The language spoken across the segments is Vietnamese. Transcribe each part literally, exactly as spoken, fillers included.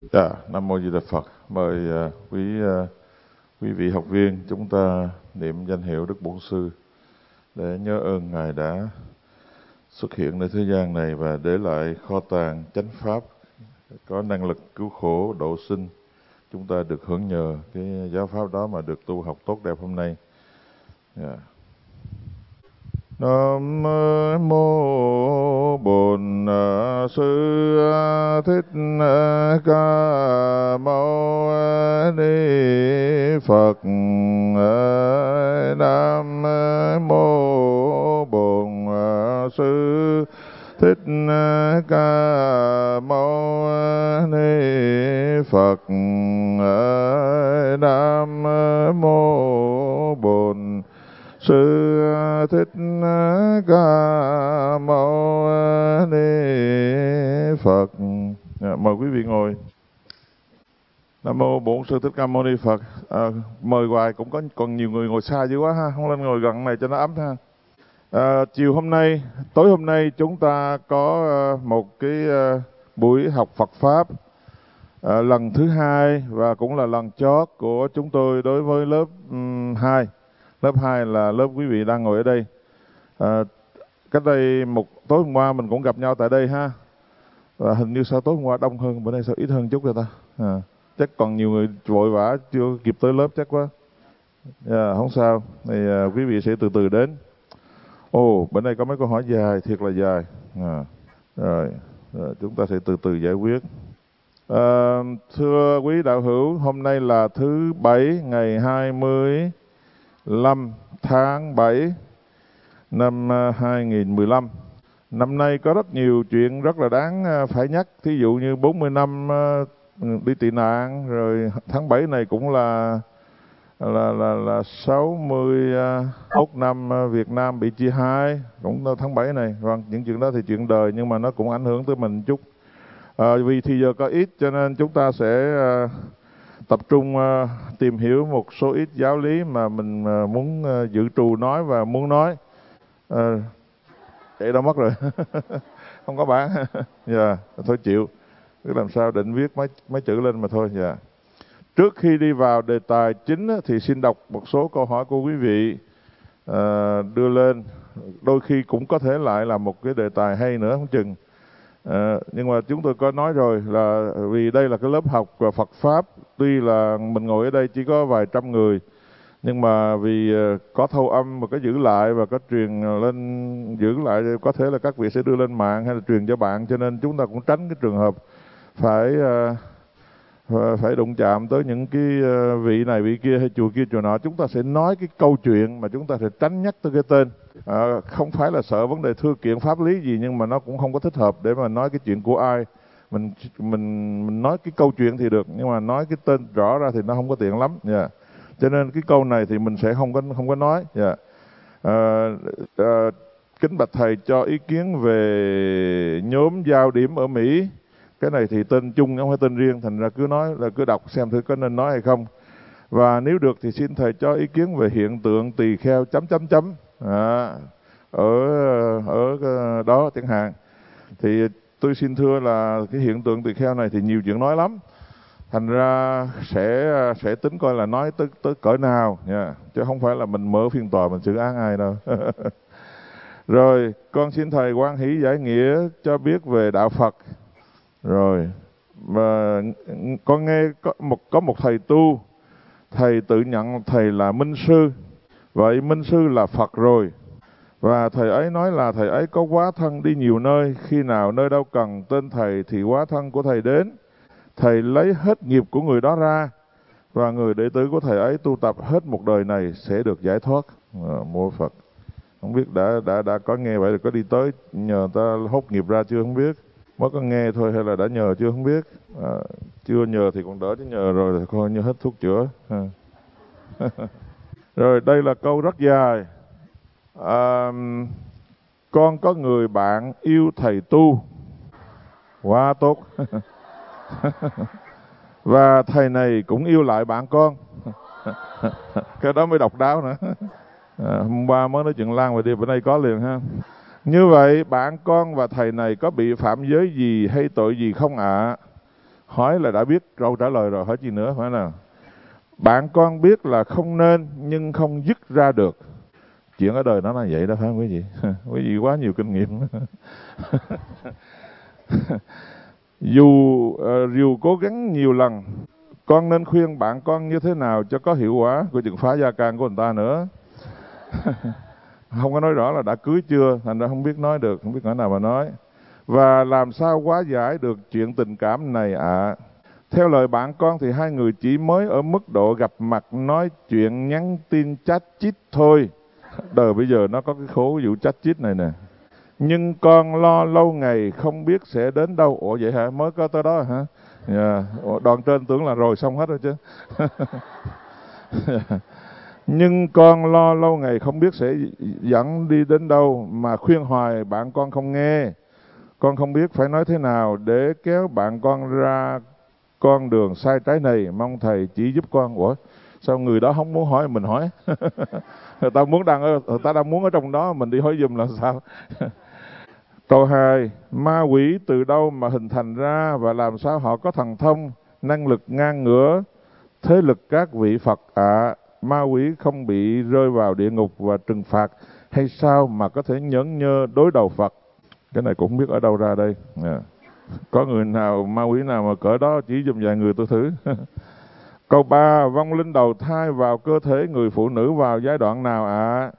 Dạ, Nam Mô Di Đà Phật. Mời uh, quý uh, quý vị học viên chúng ta niệm danh hiệu Đức Bổn Sư để nhớ ơn Ngài đã xuất hiện nơi thế gian này và để lại kho tàng chánh pháp có năng lực cứu khổ độ sinh. Chúng ta được hưởng nhờ cái giáo pháp đó mà được tu học tốt đẹp hôm nay. Yeah. Nam mô Bổn Sư Thích Ca Mâu Ni Phật. Nam mô Bổn Sư Thích Ca Mâu Ni Phật. Nam mô Bổn Sư Thích Ca Mâu Ni Phật. À, mời quý vị ngồi. Nam mô Bổn Sư Thích Ca Mâu Ni Phật. À, mời hoài cũng có còn nhiều người ngồi xa dữ quá ha, không lên ngồi gần này cho nó ấm ha. À, chiều hôm nay, tối hôm nay chúng ta có một cái buổi học Phật pháp à, lần thứ hai và cũng là lần chót của chúng tôi đối với lớp um, hai. Lớp hai là lớp quý vị đang ngồi ở đây. À, cách đây một tối hôm qua mình cũng gặp nhau tại đây ha. Và hình như sao tối hôm qua đông hơn, bữa nay sao ít hơn chút rồi ta. À, chắc còn nhiều người vội vã chưa kịp tới lớp chắc quá. Yeah, không sao. Thì à, quý vị sẽ từ từ đến. Ồ, oh, bữa nay có mấy câu hỏi dài, thiệt là dài. À, rồi, rồi, chúng ta sẽ từ từ giải quyết. À, thưa quý đạo hữu, hôm nay là thứ Bảy ngày hai mươi lăm tháng bảy năm hai nghìn mười lăm. Năm nay có rất nhiều chuyện rất là đáng phải nhắc. Thí dụ như bốn mươi năm đi tị nạn, rồi tháng bảy này cũng là là là là sáu mươi mốt năm Việt Nam bị chia hai, cũng tháng bảy này. Vâng, những chuyện đó thì chuyện đời nhưng mà nó cũng ảnh hưởng tới mình chút. À, vì thì giờ có ít cho nên chúng ta sẽ uh, tập trung uh, tìm hiểu một số ít giáo lý mà mình uh, muốn uh, dự trù nói và muốn nói. Uh, chạy đâu mất rồi. Không có bán. Dạ, yeah, thôi chịu. Cứ làm sao định viết mấy mấy chữ lên mà thôi. Dạ. Yeah. Trước khi đi vào đề tài chính thì xin đọc một số câu hỏi của quý vị uh, đưa lên. Đôi khi cũng có thể lại là một cái đề tài hay nữa không chừng. À, nhưng mà chúng tôi có nói rồi là vì đây là cái lớp học và Phật Pháp, tuy là mình ngồi ở đây chỉ có vài trăm người, nhưng mà vì có thâu âm và có giữ lại và có truyền lên, giữ lại có thể là các vị sẽ đưa lên mạng hay là truyền cho bạn, cho nên chúng ta cũng tránh cái trường hợp phải phải đụng chạm tới những cái vị này vị kia hay chùa kia chùa nọ. Chúng ta sẽ nói cái câu chuyện mà chúng ta sẽ tránh nhắc tới cái tên. À, không phải là sợ vấn đề thư kiện pháp lý gì, nhưng mà nó cũng không có thích hợp để mà nói cái chuyện của ai. Mình mình mình nói cái câu chuyện thì được, nhưng mà nói cái tên rõ ra thì nó không có tiện lắm. Yeah. Cho nên cái câu này thì mình sẽ không có không có nói. Yeah. À, à, kính bạch thầy cho ý kiến về nhóm giao điểm ở Mỹ. Cái này thì tên chung không phải tên riêng, thành ra cứ nói là cứ đọc xem thử có nên nói hay không. Và nếu được thì xin thầy cho ý kiến về hiện tượng tỳ kheo chấm chấm chấm à, ở ở đó chẳng hạn. Thì tôi xin thưa là cái hiện tượng tỳ kheo này thì nhiều chuyện nói lắm, thành ra sẽ sẽ tính coi là nói tới tới cỡ nào nha, chứ không phải là mình mở phiên tòa mình xử án ai đâu. Rồi con xin thầy quan hỷ giải nghĩa cho biết về đạo Phật. Rồi mà con nghe có một có một thầy tu, thầy tự nhận thầy là minh sư. Vậy minh sư là Phật rồi. Và thầy ấy nói là thầy ấy có hóa thân đi nhiều nơi. Khi nào nơi đâu cần tên thầy thì hóa thân của thầy đến. Thầy lấy hết nghiệp của người đó ra. Và người đệ tử của thầy ấy tu tập hết một đời này sẽ được giải thoát. À, mô Phật. Không biết đã đã đã có nghe vậy, là có đi tới nhờ ta hốt nghiệp ra chưa không biết. Mới có nghe thôi hay là đã nhờ chưa không biết. À, chưa nhờ thì còn đỡ, chứ nhờ rồi thì coi như hết thuốc chữa. À. Rồi đây là câu rất dài. À, con có người bạn yêu thầy tu. Quá tốt. Và thầy này cũng yêu lại bạn con. Cái đó mới độc đáo nữa. À, hôm qua mới nói chuyện Lan và đi, bữa nay có liền ha. Như vậy bạn con và thầy này có bị phạm giới gì hay tội gì không ạ? À? hỏi là đã biết câu trả lời rồi, hỏi gì nữa, phải nào? Bạn con biết là không nên nhưng không dứt ra được. Chuyện ở đời nó là vậy đó, phải không quý vị? Quý vị quá nhiều kinh nghiệm. Dù uh, dù cố gắng nhiều lần, con nên khuyên bạn con như thế nào cho có hiệu quả? Của chừng phá gia can của người ta nữa. Không có nói rõ là đã cưới chưa, thành ra không biết nói được, không biết cỡ nào mà nói. Và làm sao hóa giải được chuyện tình cảm này ạ? À? Theo lời bạn con thì hai người chỉ mới ở mức độ gặp mặt nói chuyện, nhắn tin, chat chít thôi. Đời bây giờ nó có cái khổ vụ chat chít này nè. Nhưng con lo lâu ngày không biết sẽ đến đâu. Ủa vậy hả? Mới có tới đó hả? Yeah. Đoạn trên tưởng là rồi xong hết rồi chứ. Nhưng con lo lâu ngày không biết sẽ dẫn đi đến đâu, mà khuyên hoài bạn con không nghe. Con không biết phải nói thế nào để kéo bạn con ra con đường sai trái này. Mong thầy chỉ giúp con. Ủa sao người đó không muốn hỏi mình hỏi? Người ta muốn đang ở, người ta đang muốn ở trong đó, mình đi hỏi giùm là sao? Câu hai, ma quỷ từ đâu mà hình thành ra và làm sao họ có thần thông, năng lực ngang ngửa thế lực các vị Phật ạ? À, ma quỷ không bị rơi vào địa ngục và trừng phạt hay sao mà có thể nhẫn nhơ đối đầu Phật? Cái này cũng không biết ở đâu ra đây. Yeah. Có người nào, ma quỷ nào mà cỡ đó chỉ dùm vài người tôi thử. Câu ba, vong linh đầu thai vào cơ thể người phụ nữ vào giai đoạn nào ạ? À?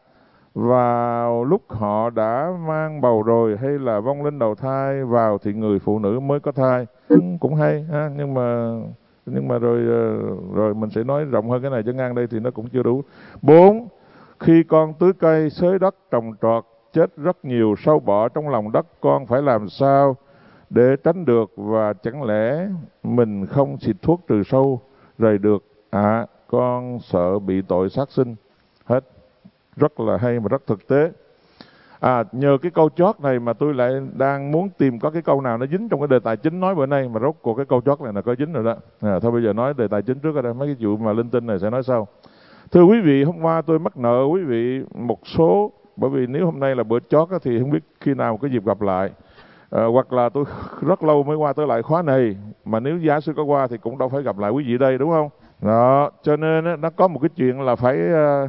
Vào lúc họ đã mang bầu rồi hay là vong linh đầu thai vào thì người phụ nữ mới có thai? Ừ, cũng hay ha, nhưng mà nhưng mà rồi rồi mình sẽ nói rộng hơn cái này, chứ ngang đây thì nó cũng chưa đủ. Bốn, khi con tưới cây, xới đất, trồng trọt chết rất nhiều sâu bọ trong lòng đất, con phải làm sao để tránh được, và chẳng lẽ mình không xịt thuốc trừ sâu rồi được ạ? À, con sợ bị tội sát sinh. Hết. Rất là hay mà rất thực tế. À, nhờ cái câu chót này mà tôi lại đang muốn tìm có cái câu nào nó dính trong cái đề tài chính nói bữa nay, mà rốt cuộc cái câu chót này là có dính rồi đó. À, thôi bây giờ nói đề tài chính trước ở đây, mấy cái vụ mà linh tinh này sẽ nói sau. Thưa quý vị, hôm qua tôi mắc nợ quý vị một số, bởi vì nếu hôm nay là bữa chót thì không biết khi nào có dịp gặp lại. À, hoặc là tôi rất lâu mới qua tới lại khóa này, mà nếu giả sử có qua thì cũng đâu phải gặp lại quý vị đây, đúng không? Đó, cho nên nó có một cái chuyện là phải uh,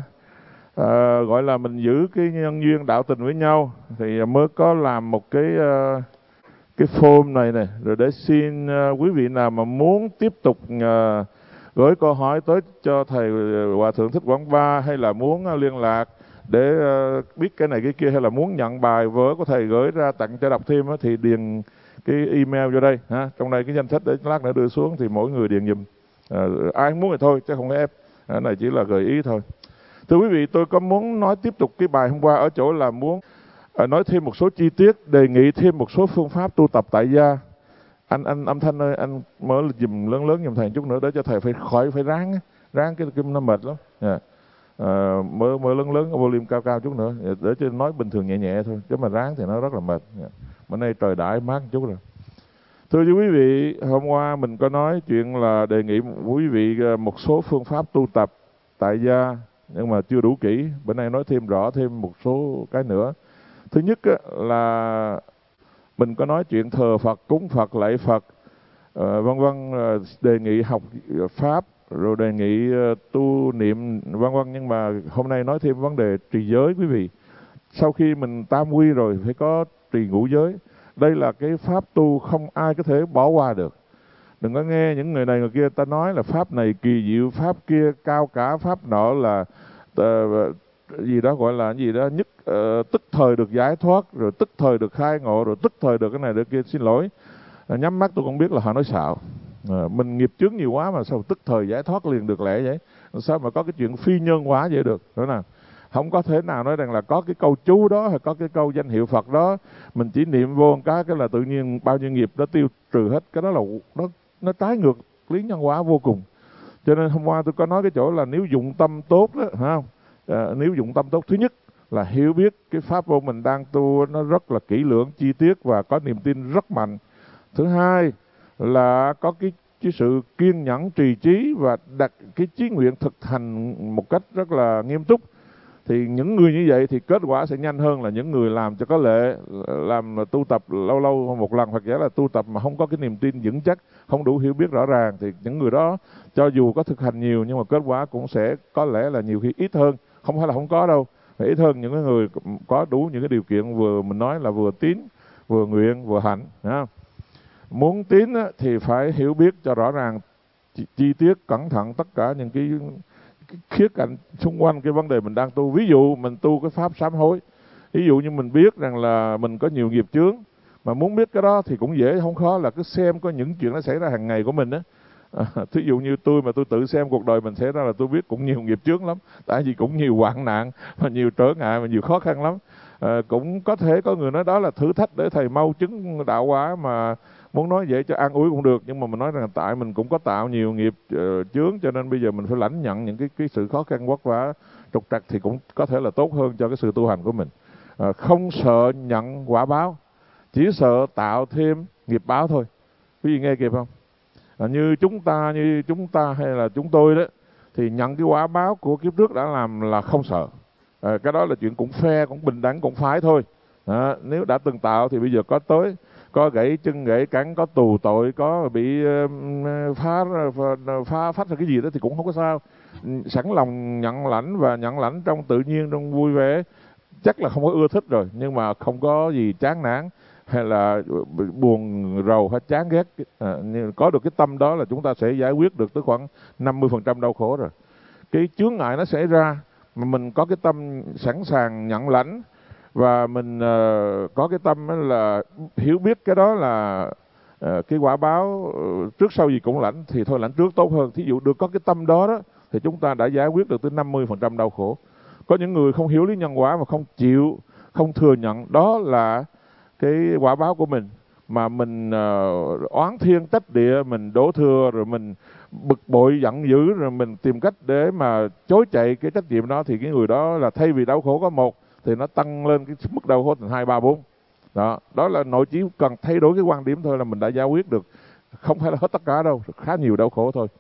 À, gọi là mình giữ cái nhân duyên đạo tình với nhau thì mới có làm một cái uh, cái form này này, rồi để xin uh, quý vị nào mà muốn tiếp tục uh, gửi câu hỏi tới cho thầy Hòa Thượng Thích Quảng Ba, hay là muốn uh, liên lạc để uh, biết cái này cái kia, hay là muốn nhận bài vở của thầy gửi ra tặng cho đọc thêm uh, thì điền cái email vô đây ha. Trong đây cái danh sách để lát nữa đưa xuống thì mỗi người điền giùm. Uh, ai muốn thì thôi chứ không phải ép. Cái uh, này chỉ là gợi ý thôi. Thưa quý vị, tôi có muốn nói tiếp tục cái bài hôm qua ở chỗ là muốn uh, nói thêm một số chi tiết, đề nghị thêm một số phương pháp tu tập tại gia. Anh anh âm thanh ơi, anh mở dùm lớn lớn giùm thầy chút nữa để cho thầy phải khỏi phải ráng ráng cái kim nó mệt lắm. Yeah. Uh, mở mở lớn lớn volume cao cao chút nữa để cho nói bình thường nhẹ nhẹ thôi, chứ mà ráng thì nó rất là mệt. Yeah. Bữa nay trời đãi mát một chút rồi. Thưa quý vị, hôm qua mình có nói chuyện là đề nghị quý vị một số phương pháp tu tập tại gia, nhưng mà chưa đủ kỹ. Bữa nay nói thêm rõ thêm một số cái nữa. Thứ nhất á, là mình có nói chuyện thờ Phật, cúng Phật, lạy Phật, uh, vân vân, uh, đề nghị học pháp, rồi đề nghị uh, tu niệm vân vân. Nhưng mà hôm nay nói thêm vấn đề trì giới quý vị. Sau khi mình tam quy rồi phải có trì ngũ giới. Đây là cái pháp tu không ai có thể bỏ qua được. Đừng có nghe những người này người kia ta nói là pháp này kỳ diệu, pháp kia cao cả, pháp nọ là uh, gì đó gọi là gì đó nhất uh, tức thời được giải thoát, rồi tức thời được khai ngộ, rồi tức thời được cái này được kia. Xin lỗi, uh, nhắm mắt tôi cũng biết là họ nói xạo. Uh, mình nghiệp chướng nhiều quá mà sao tức thời giải thoát liền được lẽ vậy? Sao mà có cái chuyện phi nhân hóa vậy được? Đúng nào? Không có thể nào nói rằng là có cái câu chú đó hay có cái câu danh hiệu Phật đó mình chỉ niệm vô một cái cái là tự nhiên bao nhiêu nghiệp đó tiêu trừ hết. Cái đó là nó nó trái ngược lý nhân hóa vô cùng. Cho nên hôm qua tôi có nói cái chỗ là nếu dụng tâm tốt đó, phải không? À, nếu dụng tâm tốt, thứ nhất là hiểu biết cái pháp môn mình đang tu nó rất là kỹ lưỡng, chi tiết và có niềm tin rất mạnh. Thứ hai là có cái cái sự kiên nhẫn trì trí và đặt cái chí nguyện thực hành một cách rất là nghiêm túc. Thì những người như vậy thì kết quả sẽ nhanh hơn là những người làm cho có lệ, làm tu tập lâu lâu một lần, hoặc giả là tu tập mà không có cái niềm tin vững chắc, không đủ hiểu biết rõ ràng, thì những người đó cho dù có thực hành nhiều nhưng mà kết quả cũng sẽ có lẽ là nhiều khi ít hơn, không phải là không có đâu, phải ít hơn những cái người có đủ những cái điều kiện vừa mình nói là vừa tín, vừa nguyện, vừa hạnh. Muốn tín thì phải hiểu biết cho rõ ràng, chi, chi tiết, cẩn thận tất cả những cái, cái khía cạnh xung quanh cái vấn đề mình đang tu. Ví dụ mình tu cái pháp sám hối, ví dụ như mình biết rằng là mình có nhiều nghiệp chướng, mà muốn biết cái đó thì cũng dễ, không khó, là cứ xem có những chuyện nó xảy ra hàng ngày của mình á. À, thí dụ như tôi mà tôi tự xem cuộc đời mình xảy ra là tôi biết cũng nhiều nghiệp chướng lắm, tại vì cũng nhiều hoạn nạn và nhiều trở ngại và nhiều khó khăn lắm. À, cũng có thể có người nói đó là thử thách để thầy mau chứng đạo hóa, mà muốn nói vậy cho an ủi cũng được, nhưng mà mình nói rằng tại mình cũng có tạo nhiều nghiệp uh, chướng, cho nên bây giờ mình phải lãnh nhận những cái cái sự khó khăn vất vả trục trặc thì cũng có thể là tốt hơn cho cái sự tu hành của mình. À, không sợ nhận quả báo, chỉ sợ tạo thêm nghiệp báo thôi. Quý vị nghe kịp không? À, như chúng ta như chúng ta hay là chúng tôi đó thì nhận cái quả báo của kiếp trước đã làm là không sợ. À, cái đó là chuyện cũng fair, cũng bình đẳng, cũng phải thôi. À, nếu đã từng tạo thì bây giờ có tới có gãy chân gãy cẳng, có tù tội, có bị uh, phá, phá phách ra cái gì đó thì cũng không có sao. Sẵn lòng nhận lãnh, và nhận lãnh trong tự nhiên, trong vui vẻ, chắc là không có ưa thích rồi, nhưng mà không có gì chán nản hay là buồn rầu hay chán ghét. À, có được cái tâm đó là chúng ta sẽ giải quyết được tới khoảng năm mươi phần trăm đau khổ rồi. Cái chướng ngại nó xảy ra mà mình có cái tâm sẵn sàng nhận lãnh, và mình uh, có cái tâm là hiểu biết cái đó là uh, cái quả báo uh, trước sau gì cũng lãnh, thì thôi lãnh trước tốt hơn. Thí dụ được có cái tâm đó đó thì chúng ta đã giải quyết được tới năm mươi phần trăm đau khổ. Có những người không hiểu lý nhân quả mà không chịu, không thừa nhận đó là cái quả báo của mình, mà mình uh, oán thiên trách địa, mình đổ thừa, rồi mình bực bội giận dữ, rồi mình tìm cách để mà chối chạy cái trách nhiệm đó, thì cái người đó là thay vì đau khổ có một thì nó tăng lên cái mức đau khổ thành hai ba bốn. Đó, đó là nội chỉ cần thay đổi cái quan điểm thôi là mình đã giải quyết được, không phải là hết tất cả đâu, khá nhiều đau khổ thôi.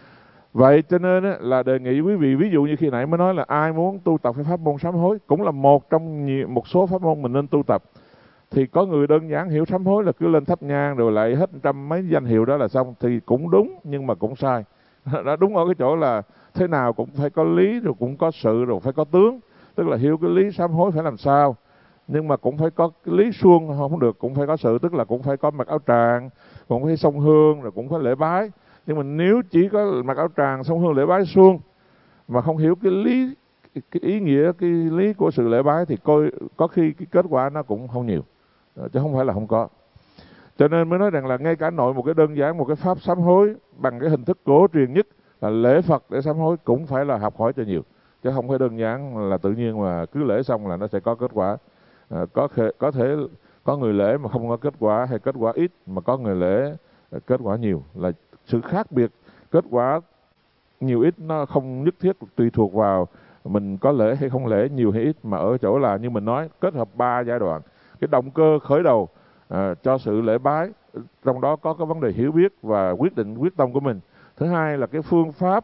Vậy cho nên là đề nghị quý vị, ví dụ như khi nãy mới nói là ai muốn tu tập cái pháp môn sám hối, cũng là một trong nhiều, một số pháp môn mình nên tu tập. Thì có người đơn giản hiểu sám hối là cứ lên thắp nhang rồi lại hết trăm mấy danh hiệu đó là xong, thì cũng đúng nhưng mà cũng sai. Nó đúng ở cái chỗ là thế nào cũng phải có lý, rồi cũng có sự, rồi phải có tướng. Tức là hiểu cái lý sám hối phải làm sao, nhưng mà cũng phải có cái lý suông không được, cũng phải có sự, tức là cũng phải có mặc áo tràng, cũng phải sông hương, rồi cũng phải lễ bái. Nhưng mà nếu chỉ có mặc áo tràng, sông hương, lễ bái suông mà không hiểu cái lý, cái ý nghĩa, cái lý của sự lễ bái thì coi có khi cái kết quả nó cũng không nhiều, chứ không phải là không có. Cho nên mới nói rằng là ngay cả nội một cái đơn giản, một cái pháp sám hối bằng cái hình thức cổ truyền nhất là lễ Phật để sám hối cũng phải là học hỏi cho nhiều, chứ không phải đơn giản là tự nhiên mà cứ lễ xong là nó sẽ có kết quả. À, có thể, có thể có người lễ mà không có kết quả, hay kết quả ít, mà có người lễ kết quả nhiều. Là sự khác biệt kết quả nhiều ít nó không nhất thiết tùy thuộc vào mình có lễ hay không lễ, nhiều hay ít, mà ở chỗ là như mình nói kết hợp ba giai đoạn. Cái động cơ khởi đầu à, cho sự lễ bái, trong đó có cái vấn đề hiểu biết và quyết định quyết tâm của mình. Thứ hai là cái phương pháp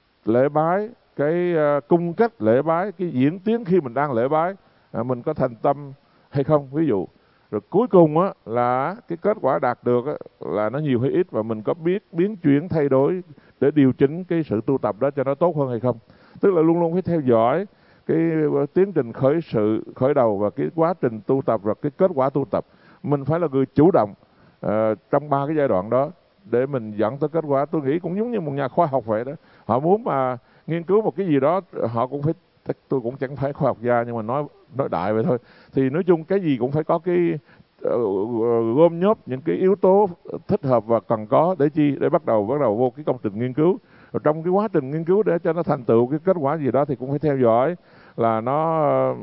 lễ bái, cái uh, cung cách lễ bái, cái diễn tiến khi mình đang lễ bái, à, mình có thành tâm hay không, ví dụ. Rồi cuối cùng á là cái kết quả đạt được á, là nó nhiều hay ít, và mình có biết biến chuyển thay đổi để điều chỉnh cái sự tu tập đó cho nó tốt hơn hay không. Tức là luôn luôn phải theo dõi cái tiến trình khởi sự khởi đầu và cái quá trình tu tập và cái kết quả tu tập. Mình phải là người chủ động uh, trong ba cái giai đoạn đó để mình dẫn tới kết quả. Tôi nghĩ cũng giống như một nhà khoa học vậy đó. Họ muốn mà nghiên cứu một cái gì đó, họ cũng phải, tôi cũng chẳng phải khoa học gia nhưng mà nói nói đại vậy thôi. Thì nói chung cái gì cũng phải có cái uh, gom nhóp những cái yếu tố thích hợp và cần có để chi, để bắt đầu bắt đầu vô cái công trình nghiên cứu. Rồi trong cái quá trình nghiên cứu để cho nó thành tựu cái kết quả gì đó thì cũng phải theo dõi là nó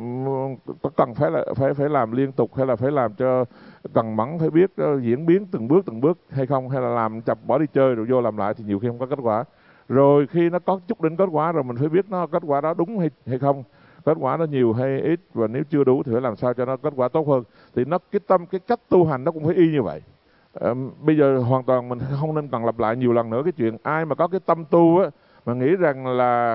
có cần phải là phải phải làm liên tục, hay là phải làm cho cần mẫn, phải biết uh, diễn biến từng bước từng bước hay không, hay là làm chập bỏ đi chơi rồi vô làm lại thì nhiều khi không có kết quả. Rồi khi nó có chút đỉnh kết quả rồi mình phải biết nó kết quả đó đúng hay hay không, kết quả nó nhiều hay ít, và nếu chưa đủ thì phải làm sao cho nó kết quả tốt hơn. Thì nó cái tâm, cái cách tu hành nó cũng phải y như vậy. À, bây giờ hoàn toàn mình không nên cần lặp lại nhiều lần nữa cái chuyện ai mà có cái tâm tu á mà nghĩ rằng là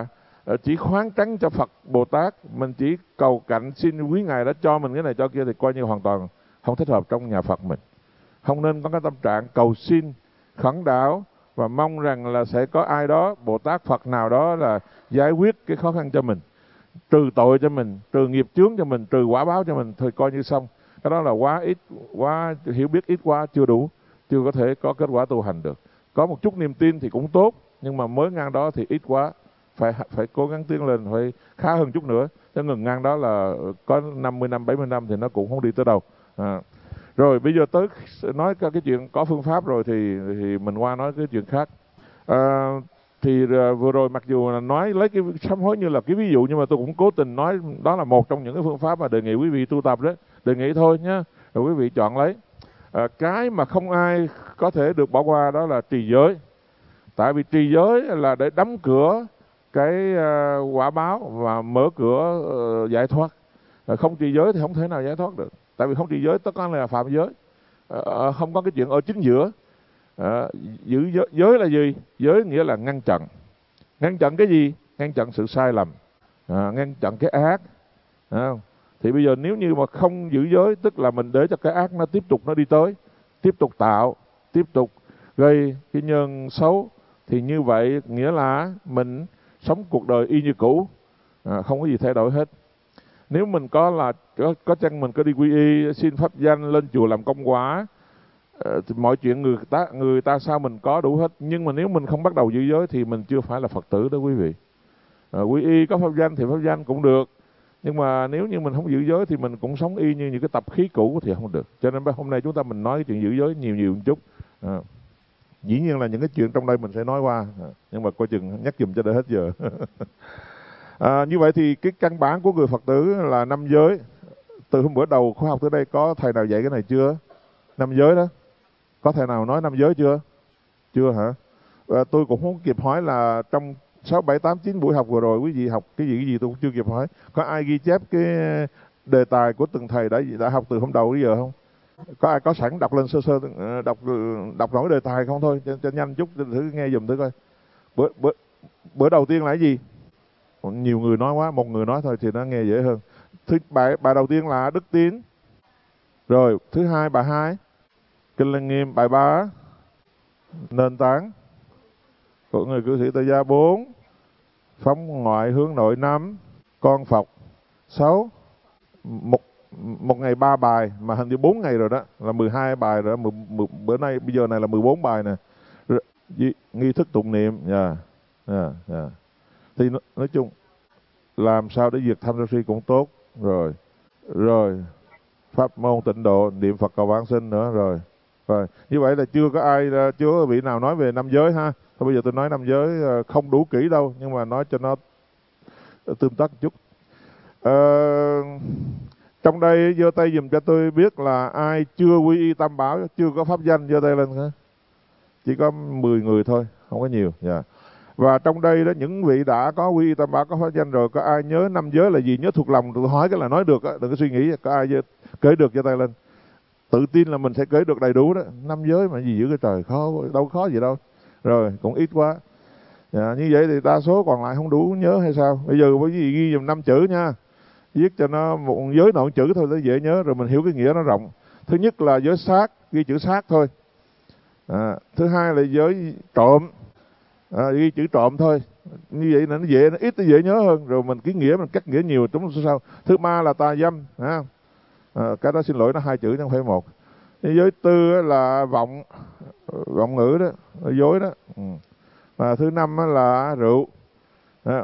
chỉ khoán trắng cho Phật Bồ Tát, mình chỉ cầu cạnh xin quý Ngài đã cho mình cái này cho kia, thì coi như hoàn toàn không thích hợp trong nhà Phật mình. Không nên có cái tâm trạng cầu xin, khẩn đảo và mong rằng là sẽ có ai đó, Bồ Tát Phật nào đó là giải quyết cái khó khăn cho mình, trừ tội cho mình, trừ nghiệp chướng cho mình, trừ quả báo cho mình, thôi coi như xong. Cái đó là quá ít, quá hiểu biết ít quá, chưa đủ, chưa có thể có kết quả tu hành được. Có một chút niềm tin thì cũng tốt, nhưng mà mới ngang đó thì ít quá, phải phải cố gắng tiến lên, phải khá hơn chút nữa. Chứ ngừng ngang đó là có năm mươi năm, bảy mươi năm thì nó cũng không đi tới đâu. À. Rồi bây giờ tới nói cái chuyện có phương pháp rồi thì thì mình qua nói cái chuyện khác. À, thì vừa rồi mặc dù là nói lấy cái sám hối như là cái ví dụ, nhưng mà tôi cũng cố tình nói đó là một trong những cái phương pháp mà đề nghị quý vị tu tập đấy, đề nghị thôi nhé, rồi quý vị chọn lấy. À, cái mà không ai có thể được bỏ qua đó là trì giới. Tại vì trì giới là để đóng cửa cái uh, quả báo và mở cửa uh, giải thoát. À, không trì giới thì không thể nào giải thoát được. Tại vì không trì giới tất cả là phạm giới. À, không có cái chuyện ở chính giữa. À, giữ giới, giới là gì? Giới nghĩa là ngăn chặn. Ngăn chặn cái gì? Ngăn chặn sự sai lầm, à, ngăn chặn cái ác. À, thì bây giờ nếu như mà không giữ giới, tức là mình để cho cái ác nó tiếp tục nó đi tới, tiếp tục tạo, tiếp tục gây cái nhân xấu, thì như vậy nghĩa là mình sống cuộc đời y như cũ, à, không có gì thay đổi hết. Nếu mình có là có, có chăng mình có đi quy y, xin pháp danh, lên chùa làm công quả, uh, thì mọi chuyện người ta người ta sao mình có đủ hết. Nhưng mà nếu mình không bắt đầu giữ giới thì mình chưa phải là Phật tử đó quý vị. Uh, quy y có pháp danh thì pháp danh cũng được, nhưng mà nếu như mình không giữ giới thì mình cũng sống y như những cái tập khí cũ thì không được. Cho nên hôm nay chúng ta mình nói cái chuyện giữ giới nhiều nhiều một chút. Uh, dĩ nhiên là những cái chuyện trong đây mình sẽ nói qua, uh, nhưng mà coi chừng nhắc giùm cho đỡ hết giờ. À, như vậy thì cái căn bản của người Phật tử là năm giới. Từ hôm bữa đầu khóa học tới đây có thầy nào dạy cái này chưa? Năm giới đó. Có thầy nào nói năm giới chưa? Chưa hả? À, tôi cũng không kịp hỏi là trong sáu, bảy, tám, chín buổi học vừa rồi quý vị học cái gì cái gì tôi cũng chưa kịp hỏi. Có ai ghi chép cái đề tài của từng thầy đã đã học từ hôm đầu đến giờ không? Có ai có sẵn đọc lên sơ sơ, đọc đọc nổi đề tài không thôi cho, cho nhanh chút thử nghe dùm thử coi. Bữa bữa bữa đầu tiên là cái gì? Nhiều người nói quá, một người nói thôi thì nó nghe dễ hơn. Thứ bài bài đầu tiên là đức tín. Rồi thứ hai bài hai kinh lăng nghiêm, bài ba nền tảng của người cư sĩ tại gia bốn, phóng ngoại hướng nội năm, con Phật sáu. Một một ngày ba bài mà hình như bốn ngày rồi đó, là mười hai bài rồi. Mười, mười, bữa nay bây giờ này là mười bốn bài nè. R, nghi thức tụng niệm, dạ, dạ, dạ. Thì nói chung làm sao để diệt tham sân si cũng tốt rồi. Rồi pháp môn tịnh độ, niệm Phật cầu vãng sinh nữa rồi. Rồi như vậy là chưa có ai, chưa có vị nào nói về năm giới ha. Thôi bây giờ tôi nói năm giới không đủ kỹ đâu, nhưng mà nói cho nó tươm tất một chút. À, trong đây giơ tay dùm cho tôi biết là ai chưa quy y tam bảo, chưa có pháp danh, giơ tay lên ha. Chỉ có mười người thôi, không có nhiều. Dạ. Và trong đây đó, những vị đã có quy y tam bảo, có pháp danh rồi, có ai nhớ năm giới là gì, nhớ thuộc lòng, tôi hỏi cái là nói được á, đừng có suy nghĩ. Có ai kể được giơ tay lên. Tự tin là mình sẽ kể được đầy đủ đó. Năm giới mà gì dữ cái trời, khó, đâu khó gì đâu. Rồi cũng ít quá. Dạ, như vậy thì đa số còn lại không đủ nhớ hay sao? Bây giờ quý vị ghi dùm năm chữ nha, viết cho nó một giới nội chữ thôi, nó dễ nhớ, rồi mình hiểu cái nghĩa nó rộng. Thứ nhất là giới sát, ghi chữ sát thôi. À, thứ hai là giới trộm, à, ghi chữ trộm thôi. Như vậy là nó dễ, nó ít nó dễ nhớ hơn. Rồi mình cái nghĩa mình cắt nghĩa nhiều chúng sao. Thứ ba là tà dâm, à, à, cái đó xin lỗi nó hai chữ chứ không phải một. Giới tư là vọng, vọng ngữ đó, dối đó. Ừ. Và thứ năm là rượu, à,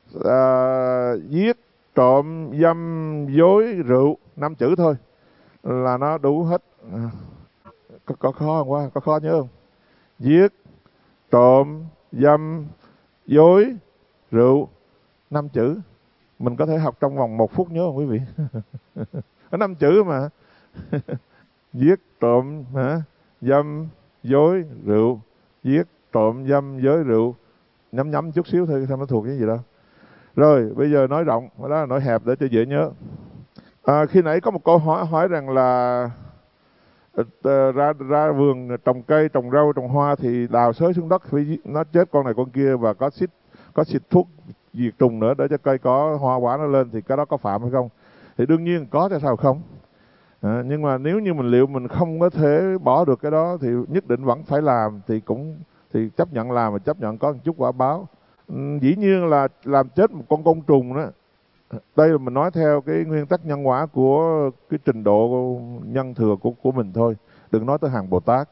à, giết, trộm, dâm, dối, rượu, năm chữ thôi là nó đủ hết. À, có, có khó không quá, có khó nhớ không? Giết, trộm, dâm, dối, rượu, năm chữ. Mình có thể học trong vòng một phút nhớ không quý vị? Có năm chữ mà. Giết, trộm, hả? Dâm, dối, rượu. Giết, trộm, dâm, dối, rượu. Nhắm nhắm chút xíu thôi, sao nó thuộc cái gì đâu. Rồi, bây giờ nói rộng, đó là nói hẹp để cho dễ nhớ. À, khi nãy có một câu hỏi hỏi rằng là uh, ra ra vườn trồng cây, trồng rau, trồng hoa thì đào xới xuống đất, phải nó chết con này con kia và có xịt có xịt thuốc diệt trùng nữa để cho cây có hoa quả nó lên, thì cái đó có phạm hay không? Thì đương nhiên có, chứ sao không. À, nhưng mà nếu như mình liệu mình không có thể bỏ được cái đó thì nhất định vẫn phải làm, thì cũng thì chấp nhận làm và chấp nhận có một chút quả báo. Ừ, dĩ nhiên là làm chết một con côn trùng đó, đây là mình nói theo cái nguyên tắc nhân quả của cái trình độ nhân thừa của của mình thôi, đừng nói tới hàng Bồ Tát.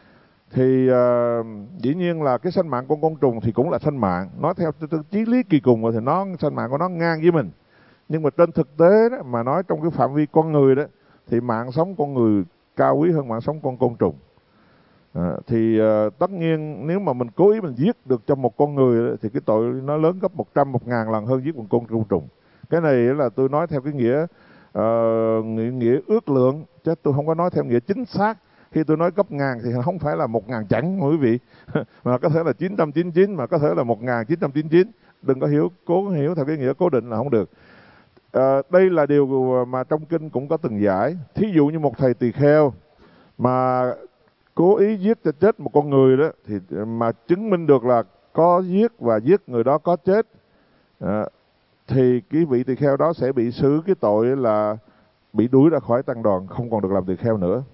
Thì uh, dĩ nhiên là cái sanh mạng con côn trùng thì cũng là sanh mạng, nói theo chí lý kỳ cùng rồi thì nó sanh mạng của nó ngang với mình. Nhưng mà trên thực tế đó, mà nói trong cái phạm vi con người đó, thì mạng sống con người cao quý hơn mạng sống con côn trùng. À, thì uh, tất nhiên nếu mà mình cố ý mình giết được cho một con người đó, thì cái tội nó lớn gấp một trăm, một ngàn lần hơn giết một con côn trùng. Cái này là tôi nói theo cái nghĩa uh, nghĩa, nghĩa ước lượng, chứ tôi không có nói theo nghĩa chính xác. Khi tôi nói gấp ngàn thì không phải là một ngàn chẳng quý vị, mà có thể là chín trăm chín mươi chín, mà có thể là một ngàn chín trăm chín mươi chín. Đừng có hiểu cố hiểu theo cái nghĩa cố định là không được. À, đây là điều mà trong kinh cũng có từng giải. Thí dụ như một thầy tỳ kheo mà cố ý giết cho chết một con người đó, thì mà chứng minh được là có giết và giết người đó có chết, à, thì cái vị tỳ kheo đó sẽ bị xử cái tội là bị đuổi ra khỏi tăng đoàn, không còn được làm tỳ kheo nữa.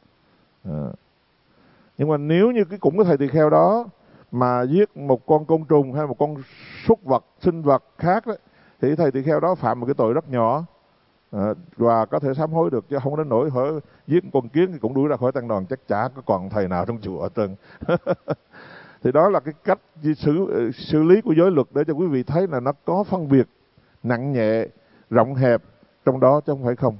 À. Nhưng mà nếu như cái cũng cái thầy tỳ kheo đó mà giết một con côn trùng hay một con súc vật, sinh vật khác đó, thì thầy tỳ kheo đó phạm một cái tội rất nhỏ, à, và có thể sám hối được, chứ không đến nỗi hở giết con kiến thì cũng đuổi ra khỏi tăng đoàn, chắc chả có còn thầy nào trong chùa ở trơn. Thì đó là cái cách xử xử lý của giới luật để cho quý vị thấy là nó có phân biệt nặng nhẹ, rộng hẹp trong đó, chứ không phải không.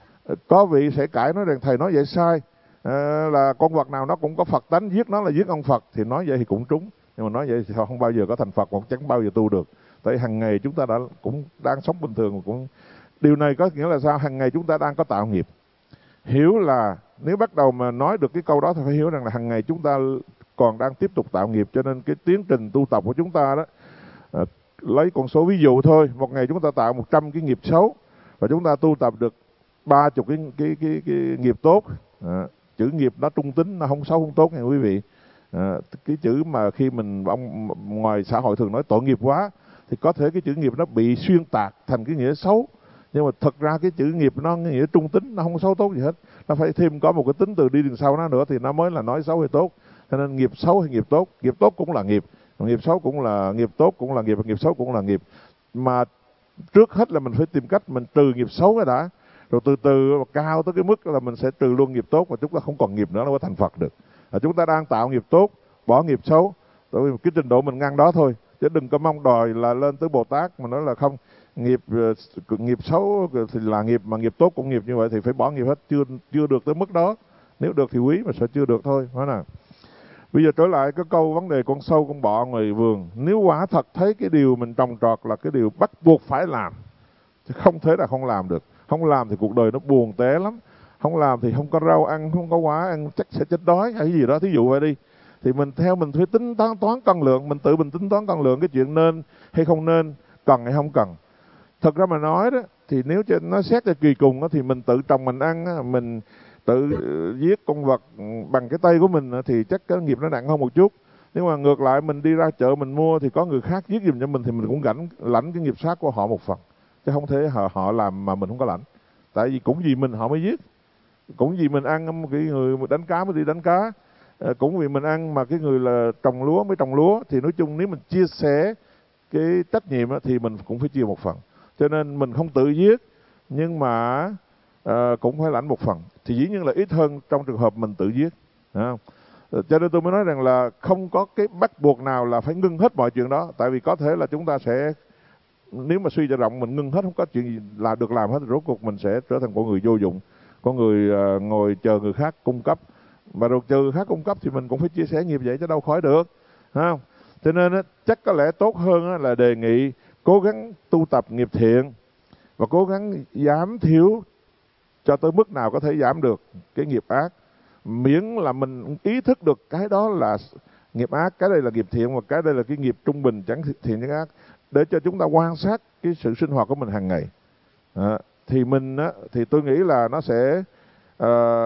Có vị sẽ cãi nói rằng thầy nói vậy sai, à, là con vật nào nó cũng có Phật tánh, giết nó là giết ông Phật, thì nói vậy thì cũng trúng. Nhưng mà nói vậy thì không bao giờ có thành Phật, cũng chẳng bao giờ tu được. Tại hàng ngày chúng ta đã cũng đang sống bình thường, cũng điều này có nghĩa là sao? Hàng ngày chúng ta đang có tạo nghiệp. Hiểu là nếu bắt đầu mà nói được cái câu đó thì phải hiểu rằng là hàng ngày chúng ta còn đang tiếp tục tạo nghiệp. Cho nên cái tiến trình tu tập của chúng ta đó, à, lấy con số ví dụ thôi, một ngày chúng ta tạo một trăm cái nghiệp xấu và chúng ta tu tập được ba chục cái, cái, cái, cái nghiệp tốt. À, chữ nghiệp nó trung tính, nó không xấu không tốt nha quý vị. À, cái chữ mà khi mình ông ngoài xã hội thường nói tội nghiệp quá, thì có thể cái chữ nghiệp nó bị xuyên tạc thành cái nghĩa xấu. Nhưng mà thật ra cái chữ nghiệp nó nghĩa trung tính, nó không xấu tốt gì hết. Nó phải thêm có một cái tính từ đi đằng sau nó nữa thì nó mới là nói xấu hay tốt. Cho nên nghiệp xấu hay nghiệp tốt, nghiệp tốt cũng là nghiệp, nghiệp xấu cũng là nghiệp, tốt cũng là nghiệp, nghiệp xấu cũng là nghiệp. Mà trước hết là mình phải tìm cách mình trừ nghiệp xấu cái đã, rồi từ từ cao tới cái mức là mình sẽ trừ luôn nghiệp tốt, và chúng ta không còn nghiệp nữa, nó mới thành Phật được. À, chúng ta đang tạo nghiệp tốt, bỏ nghiệp xấu, tại vì cái trình độ mình ngang đó thôi, chứ đừng có mong đòi là lên tới Bồ Tát mà nói là không, nghiệp nghiệp xấu thì là nghiệp, mà nghiệp tốt cũng nghiệp, như vậy thì phải bỏ nghiệp hết. Chưa chưa được tới mức đó. Nếu được thì quý, mà sẽ chưa được thôi, phải nào? Bây giờ trở lại cái câu vấn đề con sâu con bọ ngoài vườn. Nếu quả thật thấy cái điều mình trồng trọt là cái điều bắt buộc phải làm, thì không thể là không làm được. Không làm thì cuộc đời nó buồn tẻ lắm. Không làm thì không có rau ăn, không có quả ăn, chắc sẽ chết đói hay gì đó, thí dụ vậy đi. Thì mình theo mình phải tính toán, toán cân lượng, mình tự mình tính toán cân lượng cái chuyện nên hay không nên, cần hay không cần. Thật ra mà nói đó, thì nếu cho nó xét cho kỳ cùng đó, thì mình tự trồng mình ăn, mình tự giết con vật bằng cái tay của mình thì chắc cái nghiệp nó nặng hơn một chút. Nhưng mà ngược lại mình đi ra chợ mình mua thì có người khác giết giùm cho mình, thì mình cũng lãnh lãnh cái nghiệp sát của họ một phần, chứ không thể họ, họ làm mà mình không có lãnh. Tại vì cũng vì mình họ mới giết, cũng vì mình ăn, cái người đánh cá mới đi đánh cá, cũng vì mình ăn mà cái người là trồng lúa mới trồng lúa. Thì nói chung nếu mình chia sẻ cái trách nhiệm thì mình cũng phải chia một phần. Cho nên mình không tự giết, nhưng mà à, cũng phải lãnh một phần. Thì dĩ nhiên là ít hơn trong trường hợp mình tự giết. Không? Cho nên tôi mới nói rằng là không có cái bắt buộc nào là phải ngưng hết mọi chuyện đó. Tại vì có thể là chúng ta sẽ, nếu mà suy cho rộng, mình ngưng hết, không có chuyện gì là được làm hết, rốt cuộc mình sẽ trở thành con người vô dụng, con người uh, ngồi chờ người khác cung cấp. Mà rồi chờ người khác cung cấp thì mình cũng phải chia sẻ nghiệp vậy, chứ đâu khỏi được, không? Cho nên uh, chắc có lẽ tốt hơn uh, là đề nghị cố gắng tu tập nghiệp thiện và cố gắng giảm thiểu cho tới mức nào có thể giảm được cái nghiệp ác, miễn là mình ý thức được cái đó là nghiệp ác, cái đây là nghiệp thiện, và cái đây là cái nghiệp trung bình, chẳng thiện chẳng ác, để cho chúng ta quan sát cái sự sinh hoạt của mình hàng ngày. À, thì mình á, thì tôi nghĩ là nó sẽ uh,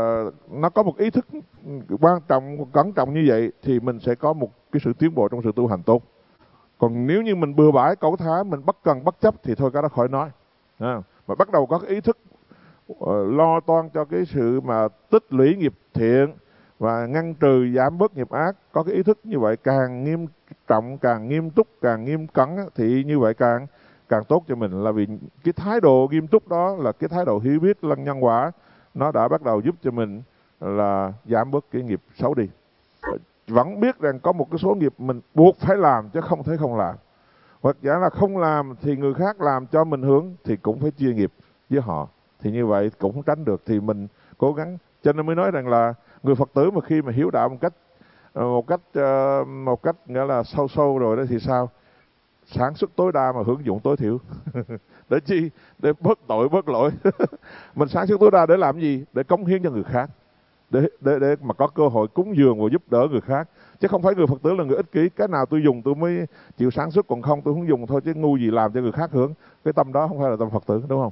nó có một ý thức quan trọng, cẩn trọng như vậy, thì mình sẽ có một cái sự tiến bộ trong sự tu hành tốt. Còn nếu như mình bừa bãi cẩu thả, mình bất cần bất chấp thì thôi cái đó khỏi nói. À, mà bắt đầu có cái ý thức uh, lo toan cho cái sự mà tích lũy nghiệp thiện và ngăn trừ giảm bớt nghiệp ác, có cái ý thức như vậy càng nghiêm trọng, càng nghiêm túc, càng nghiêm cẩn á, thì như vậy càng càng tốt cho mình. Là vì cái thái độ nghiêm túc đó là cái thái độ hiểu biết lẫn nhân quả, nó đã bắt đầu giúp cho mình là giảm bớt cái nghiệp xấu đi. Vẫn biết rằng có một cái số nghiệp mình buộc phải làm chứ không thể không làm, hoặc giả là không làm thì người khác làm cho mình hưởng thì cũng phải chia nghiệp với họ, thì như vậy cũng không tránh được. Thì mình cố gắng, cho nên mới nói rằng là người Phật tử mà khi mà hiếu đạo một cách một cách một cách nghĩa là sâu sâu rồi đó thì sao? Sản xuất tối đa mà hưởng dụng tối thiểu. Để chi? Để bớt tội bớt lỗi. Mình sản xuất tối đa để làm gì? Để cống hiến cho người khác, để để để mà có cơ hội cúng dường và giúp đỡ người khác, chứ không phải người Phật tử là người ích kỷ. Cái nào tôi dùng tôi mới chịu sản xuất, còn không tôi không dùng thôi, chứ ngu gì làm cho người khác hưởng. Cái tâm đó không phải là tâm Phật tử, đúng không?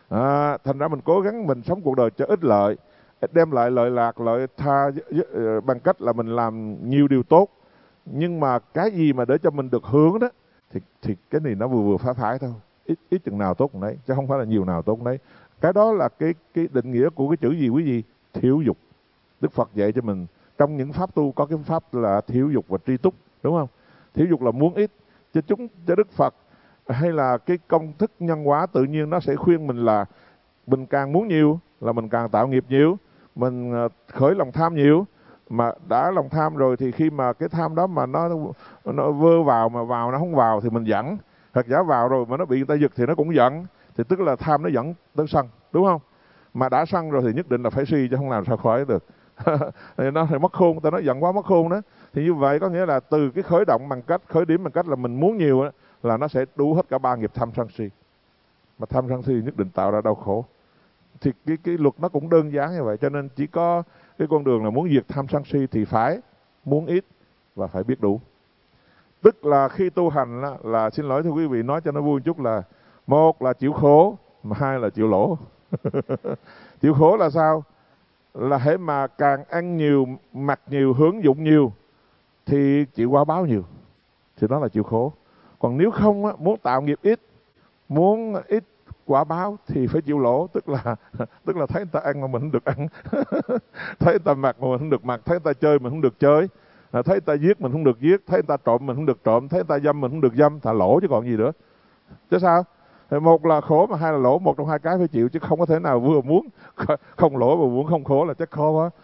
À, thành ra mình cố gắng mình sống cuộc đời cho ích lợi, đem lại lợi lạc, lợi tha bằng cách là mình làm nhiều điều tốt. Nhưng mà cái gì mà để cho mình được hưởng đó thì thì cái này nó vừa vừa phải phải thôi, ít ít chừng nào tốt chừng đấy, chứ không phải là nhiều nào tốt chừng đấy. Cái đó là cái cái định nghĩa của cái chữ gì quý vị? Thiếu dục. Đức Phật dạy cho mình trong những pháp tu có cái pháp là thiếu dục và tri túc, đúng không? Thiếu dục là muốn ít, cho chúng cho Đức Phật hay là cái công thức nhân hóa tự nhiên nó sẽ khuyên mình là mình càng muốn nhiều là mình càng tạo nghiệp nhiều, mình khởi lòng tham nhiều. Mà đã lòng tham rồi thì khi mà cái tham đó mà nó nó vơ vào mà vào nó không vào thì mình giận, thật giả vào rồi mà nó bị người ta giật thì nó cũng giận, thì tức là tham nó dẫn tới sân, đúng không? Mà đã sân rồi thì nhất định là phải si, chứ không làm sao khỏi được. Thì nó phải mất khôn, ta nói giận quá mất khôn đó. Thì như vậy có nghĩa là từ cái khởi động bằng cách khởi điểm bằng cách là mình muốn nhiều đó, là nó sẽ đủ hết cả ba nghiệp tham sân si. Mà tham sân si nhất định tạo ra đau khổ. Thì cái cái luật nó cũng đơn giản như vậy, cho nên chỉ có cái con đường là muốn diệt tham sân si thì phải muốn ít và phải biết đủ. Tức là khi tu hành là, là xin lỗi thưa quý vị, nói cho nó vui một chút là một là chịu khổ, mà hai là chịu lỗ. Chịu khổ là sao? Là hễ mà càng ăn nhiều, mặc nhiều, hưởng dụng nhiều thì chịu quả báo nhiều, thì đó là chịu khổ. Còn nếu không á, muốn tạo nghiệp ít, muốn ít quả báo thì phải chịu lỗ, tức là tức là thấy người ta ăn mà mình không được ăn, thấy người ta mặc mà mình không được mặc, thấy người ta chơi mình không được chơi, thấy người ta giết mình không được giết, thấy người ta trộm mình không được trộm, thấy người ta dâm mình không được dâm, thà lỗ chứ còn gì nữa. Chứ sao? Thì một là khổ mà hai là lỗ, một trong hai cái phải chịu, chứ không có thể nào vừa muốn không lỗ và muốn không khổ là chắc khó quá.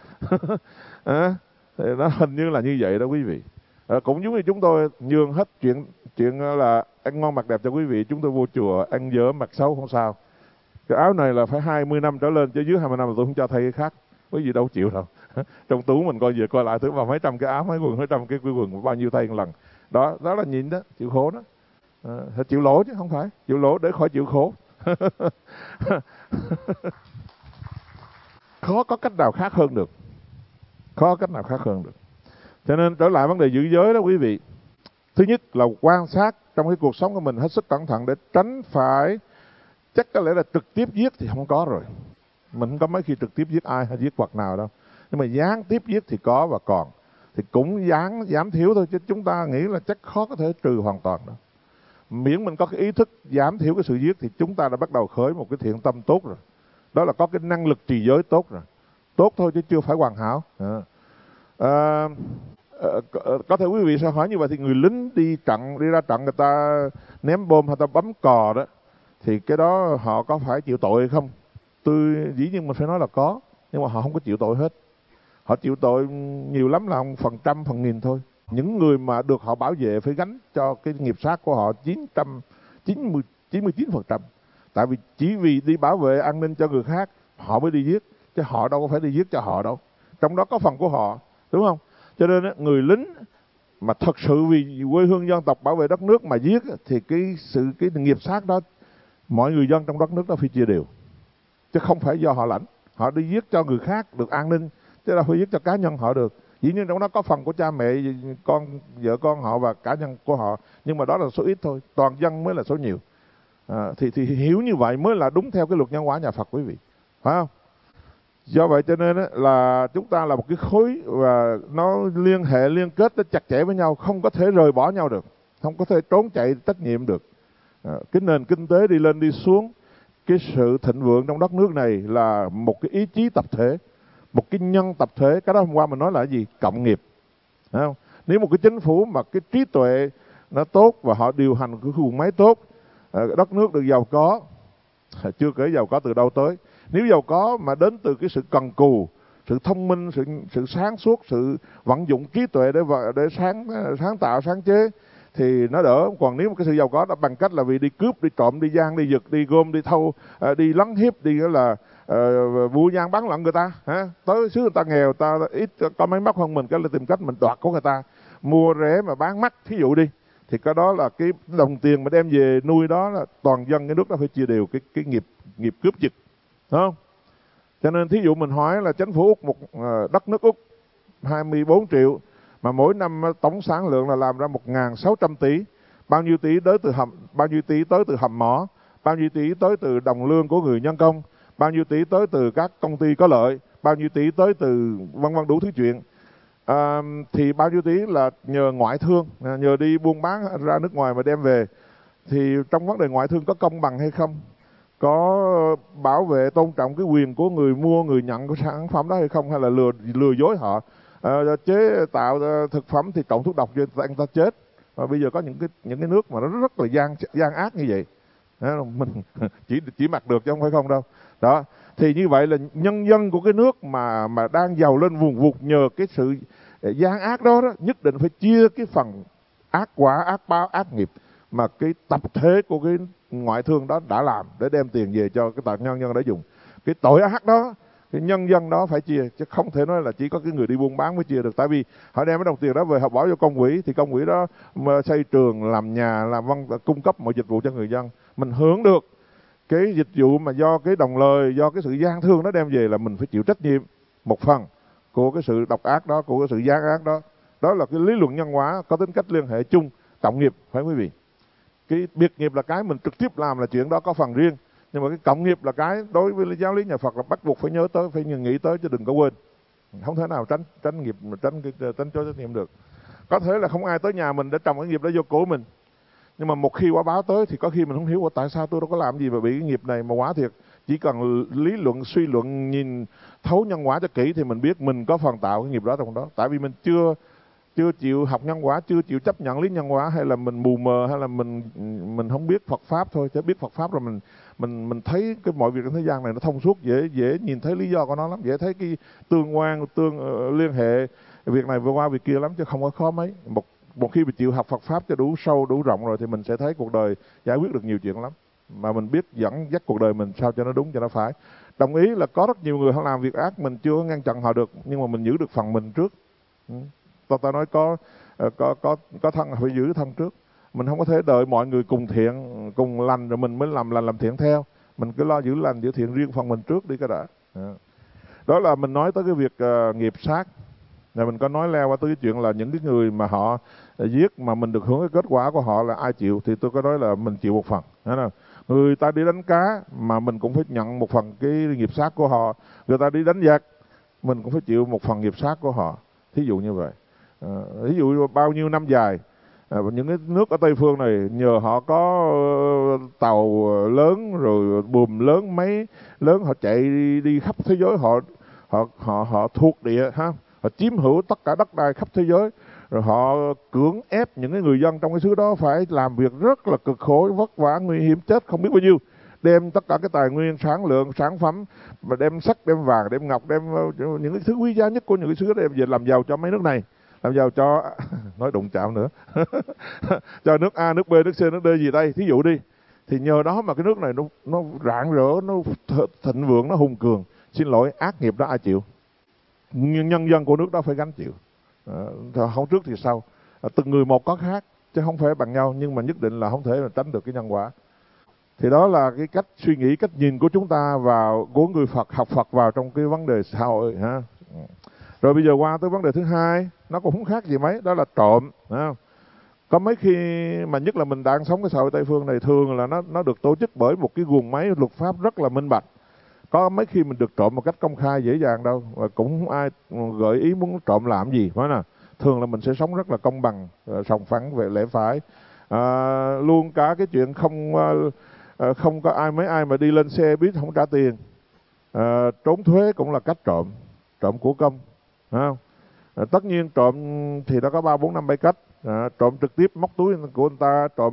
À, thì nó hình như là như vậy đó quý vị. À, cũng giống như chúng tôi nhường hết chuyện chuyện là ăn ngon mặc đẹp cho quý vị, chúng tôi vô chùa ăn dở mặc xấu không sao. Cái áo này là phải hai mươi năm trở lên, chứ dưới hai mươi năm là tôi không cho thay cái khác. Quý vị đâu chịu đâu. Trong túi mình coi về coi lại thứ vào mấy trăm cái áo, mấy quần, mấy trăm cái quần, bao nhiêu thay một lần. Đó, đó là nhịn đó, chịu khổ đó. À, chịu lỗ chứ không phải chịu lỗ để khỏi chịu khổ. Khó có cách nào khác hơn được, khó có cách nào khác hơn được. Cho nên trở lại vấn đề giữ giới đó quý vị, thứ nhất là quan sát trong cái cuộc sống của mình hết sức cẩn thận để tránh phải, chắc có lẽ là trực tiếp giết thì không có rồi, mình không có mấy khi trực tiếp giết ai hay giết vật nào đâu, nhưng mà gián tiếp giết thì có và còn, thì cũng gián giảm thiểu thôi, chứ chúng ta nghĩ là chắc khó có thể trừ hoàn toàn đâu. Miễn mình có cái ý thức giảm thiểu cái sự giết thì chúng ta đã bắt đầu khởi một cái thiện tâm tốt rồi. Đó là có cái năng lực trì giới tốt rồi. Tốt thôi chứ chưa phải hoàn hảo. À, à, có thể quý vị sẽ hỏi như vậy thì người lính đi trận, đi ra trận người ta ném bom hay ta bấm cò đó, thì cái đó họ có phải chịu tội hay không? Tôi dĩ nhiên mình phải nói là có, nhưng mà họ không có chịu tội hết. Họ chịu tội nhiều lắm là phần trăm, phần nghìn thôi. Những người mà được họ bảo vệ phải gánh cho cái nghiệp sát của họ chín trăm chín mươi chín phần trăm. Tại vì chỉ vì đi bảo vệ an ninh cho người khác họ mới đi giết, chứ họ đâu có phải đi giết cho họ đâu. Trong đó có phần của họ, đúng không? Cho nên người lính mà thật sự vì quê hương dân tộc bảo vệ đất nước mà giết thì cái sự cái nghiệp sát đó mọi người dân trong đất nước đó phải chia đều, chứ không phải do họ lãnh. Họ đi giết cho người khác được an ninh, chứ đâu phải giết cho cá nhân họ được. Dĩ nhiên trong đó có phần của cha mẹ, con, vợ con họ và cá nhân của họ, nhưng mà đó là số ít thôi, toàn dân mới là số nhiều. À, thì thì hiểu như vậy mới là đúng theo cái luật nhân quả nhà Phật quý vị, phải không? Do vậy cho nên là chúng ta là một cái khối và nó liên hệ liên kết nó chặt chẽ với nhau, không có thể rời bỏ nhau được. không có thể trốn chạy trách nhiệm được. À, cái nền kinh tế đi lên đi xuống, cái sự thịnh vượng trong đất nước này là một cái ý chí tập thể, một cái nhân tập thể. Cái đó hôm qua mình nói là cái gì? Cộng nghiệp. Thấy không? Nếu một cái chính phủ mà cái trí tuệ nó tốt và họ điều hành cái guồng máy tốt, đất nước được giàu có, chưa kể giàu có từ đâu tới. Nếu giàu có mà đến từ cái sự cần cù, sự thông minh, sự sự sáng suốt, sự vận dụng trí tuệ để để sáng sáng tạo, sáng chế thì nó đỡ. Còn nếu một cái sự giàu có đó bằng cách là vì đi cướp, đi trộm, đi gian, đi giật, đi gom, đi thâu, đi lấn hiếp, đi là uh, mua gian bán lận người ta, hả? Tới xứ người ta nghèo, ta ít có máy móc hơn mình, cái là tìm cách mình đoạt của người ta, mua rẻ mà bán mắc, thí dụ đi, thì cái đó là cái đồng tiền mà đem về nuôi đó là toàn dân cái nước đó phải chia đều cái cái nghiệp nghiệp cướp giật, đúng không? Cho nên thí dụ mình hỏi là chính phủ Úc, một uh, đất nước Úc hai mươi bốn triệu mà mỗi năm tổng sản lượng là làm ra một nghìn sáu trăm tỷ, bao nhiêu tỷ tới từ hầm, bao nhiêu tỷ tới từ hầm mỏ, bao nhiêu tỷ tới từ đồng lương của người nhân công, bao nhiêu tỷ tới từ các công ty có lợi, bao nhiêu tỷ tới từ vân vân đủ thứ chuyện. À, thì bao nhiêu tỷ là nhờ ngoại thương, nhờ đi buôn bán ra nước ngoài mà đem về. Thì trong vấn đề ngoại thương có công bằng hay không, có bảo vệ tôn trọng cái quyền của người mua, người nhận của sản phẩm đó hay không, hay là lừa lừa dối họ, à, chế tạo thực phẩm thì trộn thuốc độc cho người ta chết. Và bây giờ có những cái những cái nước mà nó rất là gian gian ác như vậy, mình chỉ chỉ mặc được chứ không phải không đâu. Đó, thì như vậy là nhân dân của cái nước mà mà đang giàu lên vùng vụt nhờ cái sự gian ác đó, đó nhất định phải chia cái phần ác quả, ác báo, ác nghiệp mà cái tập thể của cái ngoại thương đó đã làm để đem tiền về cho cái tận nhân dân để dùng. Cái tội ác đó cái nhân dân đó phải chia, chứ không thể nói là chỉ có cái người đi buôn bán mới chia được. Tại vì họ đem cái đồng tiền đó về họ bỏ vô công quỹ, thì công quỹ đó mà xây trường, làm nhà, làm văn, cung cấp mọi dịch vụ cho người dân. Mình hưởng được cái dịch vụ mà do cái đồng lời, do cái sự gian thương nó đem về là mình phải chịu trách nhiệm một phần của cái sự độc ác đó, của cái sự gian ác đó. Đó là cái lý luận nhân hóa có tính cách liên hệ chung, cộng nghiệp, phải quý vị. Cái biệt nghiệp là cái mình trực tiếp làm là chuyện đó có phần riêng, nhưng mà cái cộng nghiệp là cái đối với giáo lý nhà Phật là bắt buộc phải nhớ tới, phải nghĩ tới chứ đừng có quên. Không thể nào tránh tránh nghiệp, tránh cái tránh chối trách nhiệm được. Có thể là không ai tới nhà mình để trồng cái nghiệp đó vô cổ mình, nhưng mà một khi quả báo tới thì có khi mình không hiểu tại sao tôi đâu có làm gì mà bị cái nghiệp này. Mà quả thiệt chỉ cần lý luận, suy luận, nhìn thấu nhân quả cho kỹ thì mình biết mình có phần tạo cái nghiệp đó trong đó. Tại vì mình chưa chưa chịu học nhân quả, chưa chịu chấp nhận lý nhân quả, hay là mình mù mờ, hay là mình mình không biết Phật pháp thôi. Chứ biết Phật pháp rồi mình mình mình thấy cái mọi việc trong thế gian này nó thông suốt, dễ dễ nhìn thấy lý do của nó lắm, dễ thấy cái tương quan, tương uh, liên hệ việc này vừa qua việc kia lắm, chứ không có khó mấy. Một một khi mình chịu học Phật pháp cho đủ sâu, đủ rộng rồi thì mình sẽ thấy cuộc đời giải quyết được nhiều chuyện lắm, mà mình biết dẫn dắt cuộc đời mình sao cho nó đúng, cho nó phải. Đồng ý là có rất nhiều người họ làm việc ác, mình chưa ngăn chặn họ được, nhưng mà mình giữ được phần mình trước. Ừ. Ta, ta nói có có có có thân phải giữ thân trước. Mình không có thể đợi mọi người cùng thiện, cùng lành rồi mình mới làm lành làm thiện theo. Mình cứ lo giữ lành giữ thiện riêng phần mình trước đi cái đã. Đó là mình nói tới cái việc uh, nghiệp sát. Rồi mình có nói leo qua tới cái chuyện là những cái người mà họ giết mà mình được hưởng cái kết quả của họ là ai chịu, thì tôi có nói là mình chịu một phần. Người ta đi đánh cá mà mình cũng phải nhận một phần cái nghiệp sát của họ. Người ta đi đánh giặc mình cũng phải chịu một phần nghiệp sát của họ. Thí dụ như vậy. À, ví dụ bao nhiêu năm dài, à, những cái nước ở Tây Phương này nhờ họ có tàu lớn rồi buồm lớn, máy lớn, họ chạy đi, đi khắp thế giới, họ họ họ họ thuộc địa ha, họ chiếm hữu tất cả đất đai khắp thế giới, rồi họ cưỡng ép những cái người dân trong cái xứ đó phải làm việc rất là cực khổ, vất vả, nguy hiểm, chết không biết bao nhiêu, đem tất cả cái tài nguyên, sản lượng, sản phẩm, mà đem sắt, đem vàng, đem ngọc, đem những cái thứ quý giá nhất của những cái xứ đó đem về làm giàu cho mấy nước này, làm giàu cho nói đụng chạm nữa cho nước A, nước B, nước C, nước D gì đây, thí dụ đi, thì nhờ đó mà cái nước này nó nó rạng rỡ, nó thịnh vượng, nó hùng cường. Xin lỗi, ác nghiệp đó ai chịu? Nhưng nhân dân của nước đó phải gánh chịu. À, không trước thì sau. À, từng người một có khác chứ không phải bằng nhau, nhưng mà nhất định là không thể là tránh được cái nhân quả. Thì đó là cái cách suy nghĩ, cách nhìn của chúng ta vào, của người Phật, học Phật vào trong cái vấn đề xã hội ha. Rồi bây giờ qua tới vấn đề thứ hai, nó cũng không khác gì mấy, đó là trộm. Ha. Có mấy khi mà nhất là mình đang sống cái xã hội Tây Phương này, thường là nó nó được tổ chức bởi một cái guồng máy luật pháp rất là minh bạch. Có mấy khi mình được trộm một cách công khai dễ dàng đâu, và cũng không ai gợi ý muốn trộm làm gì, phải nè. Thường là mình sẽ sống rất là công bằng, sòng phẳng về lẽ phải. à, luôn cả cái chuyện không à, không có ai mấy ai mà đi lên xe buýt không trả tiền. À, trốn thuế cũng là cách trộm, trộm của công, phải không? À, tất nhiên trộm thì nó có ba bốn năm bảy cách. À, trộm trực tiếp móc túi của người ta, trộm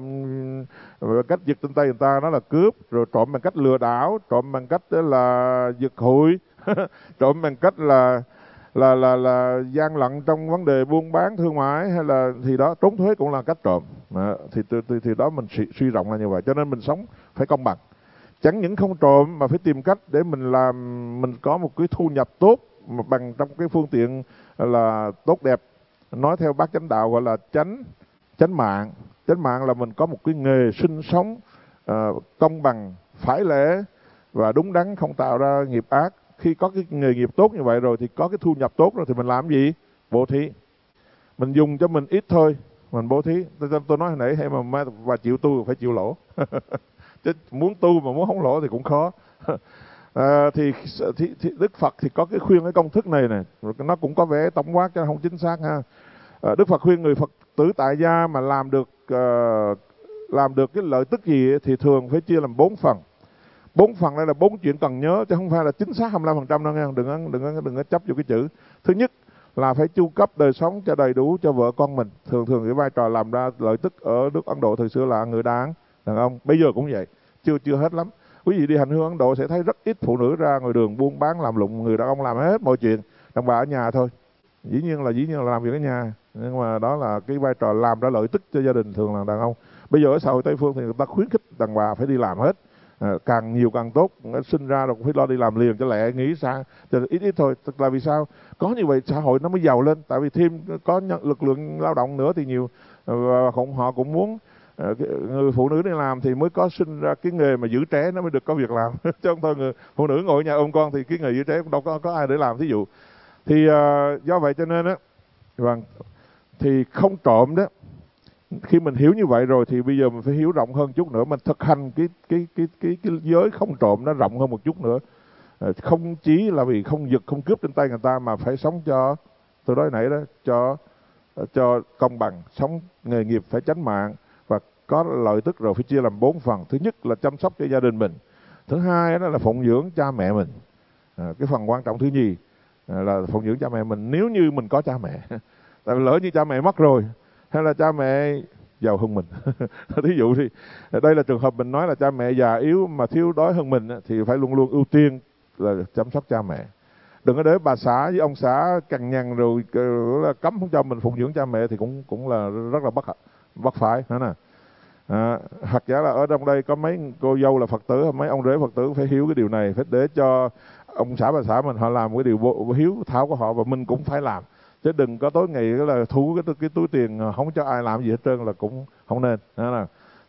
cách giật trên tay người ta đó là cướp, rồi trộm bằng cách lừa đảo, trộm bằng cách đó là giật hụi, trộm bằng cách là là là là gian lận trong vấn đề buôn bán thương mại, hay là thì đó, trốn thuế cũng là cách trộm. À, thì, thì thì đó mình suy, suy rộng là như vậy. Cho nên mình sống phải công bằng, chẳng những không trộm mà phải tìm cách để mình làm mình có một cái thu nhập tốt mà bằng trong cái phương tiện là tốt đẹp. Nói theo bác chánh đạo gọi là chánh chánh mạng. Chánh mạng là mình có một cái nghề sinh sống uh, công bằng, phải lẽ và đúng đắn, không tạo ra nghiệp ác. Khi có cái nghề nghiệp tốt như vậy rồi thì có cái thu nhập tốt rồi thì mình làm gì? Bố thí. Mình dùng cho mình ít thôi, mình bố thí. Tôi, tôi nói hồi nãy, hay mà và chịu tu phải chịu lỗ. Chứ muốn tu mà muốn không lỗ thì cũng khó. À, thì, thì, thì Đức Phật thì có cái khuyên cái công thức này này, nó cũng có vẻ tổng quát cho không chính xác ha. À, Đức Phật khuyên người Phật tử tại gia mà làm được uh, làm được cái lợi tức gì thì thường phải chia làm bốn phần. Bốn phần đây là bốn chuyện cần nhớ, chứ không phải là chính xác hai mươi lăm phần trăm đâu nha. Đừng có, đừng có, đừng có chấp vô cái chữ. Thứ nhất là phải chu cấp đời sống cho đầy đủ cho vợ con mình. Thường thường cái vai trò làm ra lợi tức ở nước Ấn Độ thời xưa là người đàn đàn ông, bây giờ cũng vậy, chưa chưa hết lắm. Quý vị đi hành hương Ấn Độ sẽ thấy rất ít phụ nữ ra ngoài đường buôn bán làm lụng, người đàn ông làm hết mọi chuyện, đàn bà ở nhà thôi. Dĩ nhiên là dĩ nhiên là làm việc ở nhà, nhưng mà đó là cái vai trò làm ra lợi tức cho gia đình, thường là đàn ông. Bây giờ ở xã hội Tây phương thì người ta khuyến khích đàn bà phải đi làm hết, à, càng nhiều càng tốt, sinh ra rồi cũng phải lo đi làm liền cho lẹ, nghĩ sao cho ít ít thôi. Tức là vì sao có như vậy xã hội nó mới giàu lên, tại vì thêm có lực lượng lao động nữa thì nhiều, và họ cũng muốn người phụ nữ đi làm thì mới có sinh ra cái nghề mà giữ trẻ, nó mới được có việc làm. Chứ không thôi người phụ nữ ngồi ở nhà ôm con thì cái nghề giữ trẻ cũng đâu có có ai để làm. Thí dụ thì uh, do vậy cho nên á, vâng, thì không trộm đó. Khi mình hiểu như vậy rồi thì bây giờ mình phải hiểu rộng hơn chút nữa, mình thực hành cái cái cái cái cái giới không trộm nó rộng hơn một chút nữa. À, không chỉ là vì không giật không cướp trên tay người ta, mà phải sống cho, tôi nói nãy đó, cho cho công bằng, sống nghề nghiệp phải chánh mạng và có lợi tức rồi phải chia làm bốn phần. Thứ nhất là chăm sóc cho gia đình mình. Thứ hai đó là phụng dưỡng cha mẹ mình. À, cái phần quan trọng thứ nhì là phụng dưỡng cha mẹ mình nếu như mình có cha mẹ. Tại vì lỡ như cha mẹ mất rồi, hay là cha mẹ giàu hơn mình, thí dụ thì đây là trường hợp mình nói là cha mẹ già yếu mà thiếu đói hơn mình, thì phải luôn luôn ưu tiên là chăm sóc cha mẹ. Đừng có để bà xã với ông xã cằn nhằn rồi là cấm không cho mình phụng dưỡng cha mẹ thì cũng cũng là rất là bất bất phải, hả nè. À, hoặc giả là ở trong đây có mấy cô dâu là Phật tử, mấy ông rể Phật tử phải hiểu cái điều này, phải để cho ông xã bà xã mình họ làm cái điều vô, hiếu thảo của họ, và mình cũng phải làm. Chứ đừng có tối ngày là thu cái, cái túi tiền không cho ai làm gì hết trơn là cũng không nên. Đó là,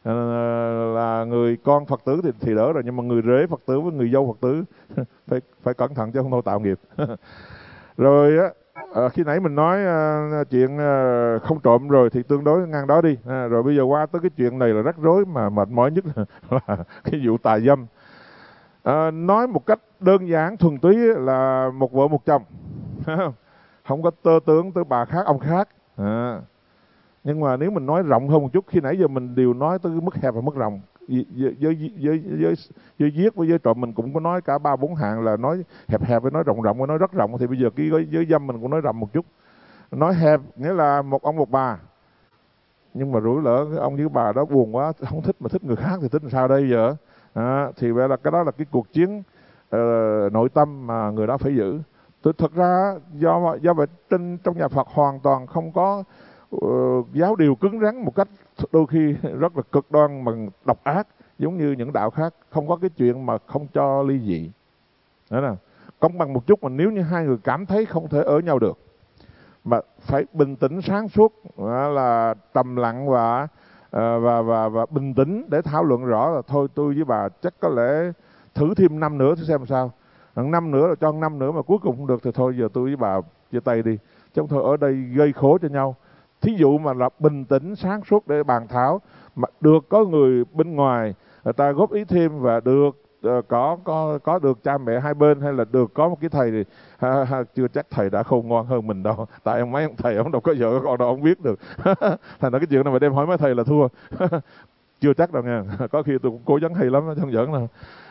là người con Phật tử thì, thì đỡ rồi, nhưng mà người rể Phật tử với người dâu Phật tử phải phải cẩn thận chứ không thôi tạo nghiệp. Rồi á, à, khi nãy mình nói à, chuyện à, không trộm rồi thì tương đối ngang đó đi. À, rồi bây giờ qua tới cái chuyện này là rắc rối mà mệt mỏi nhất là cái vụ tà dâm. À, nói một cách đơn giản thuần túy là một vợ một chồng, không có tơ tướng tới bà khác ông khác. À, nhưng mà nếu mình nói rộng hơn một chút, khi nãy giờ mình đều nói tới mức hẹp và mức rộng. Với với với với với giết với giới trộm mình cũng có nói cả ba bốn hạng, là nói hẹp hẹp với nói rộng rộng với nói rất rộng. Thì bây giờ cái giới dâm mình cũng nói rộng một chút. Nói hẹp nghĩa là một ông một bà, nhưng mà rủi lỡ cái ông với bà đó buồn quá, không thích mà thích người khác thì thích làm sao đây giờ? À, thì vậy là cái đó là cái cuộc chiến uh, nội tâm mà người đó phải giữ. Thực ra do do vậy trên trong nhà Phật hoàn toàn không có uh, giáo điều cứng rắn một cách đôi khi rất là cực đoan mà độc ác giống như những đạo khác. Không có cái chuyện mà không cho ly dị. Đó là công bằng một chút, mà nếu như hai người cảm thấy không thể ở nhau được mà phải bình tĩnh sáng suốt, là trầm lặng và và và và bình tĩnh để thảo luận rõ là thôi tôi với bà chắc có lẽ thử thêm năm nữa thử xem sao. Năm nữa là cho năm nữa mà cuối cùng không được thì thôi giờ tôi với bà chia tay đi, chứ không thôi ở đây gây khổ cho nhau. Thí dụ mà là bình tĩnh sáng suốt để bàn thảo, mà được có người bên ngoài người ta góp ý thêm và được uh, có có có được cha mẹ hai bên, hay là được có một cái thầy thì ha, ha, chưa chắc thầy đã khôn ngoan hơn mình đâu. Tại ông mấy ông thầy ông đâu có vợ có con đâu, ông biết được. Thành ra cái chuyện này mà đem hỏi mấy thầy là thua. Chưa chắc đâu nha. Có khi tôi cũng cố gắng hay lắm không giỡn đâu.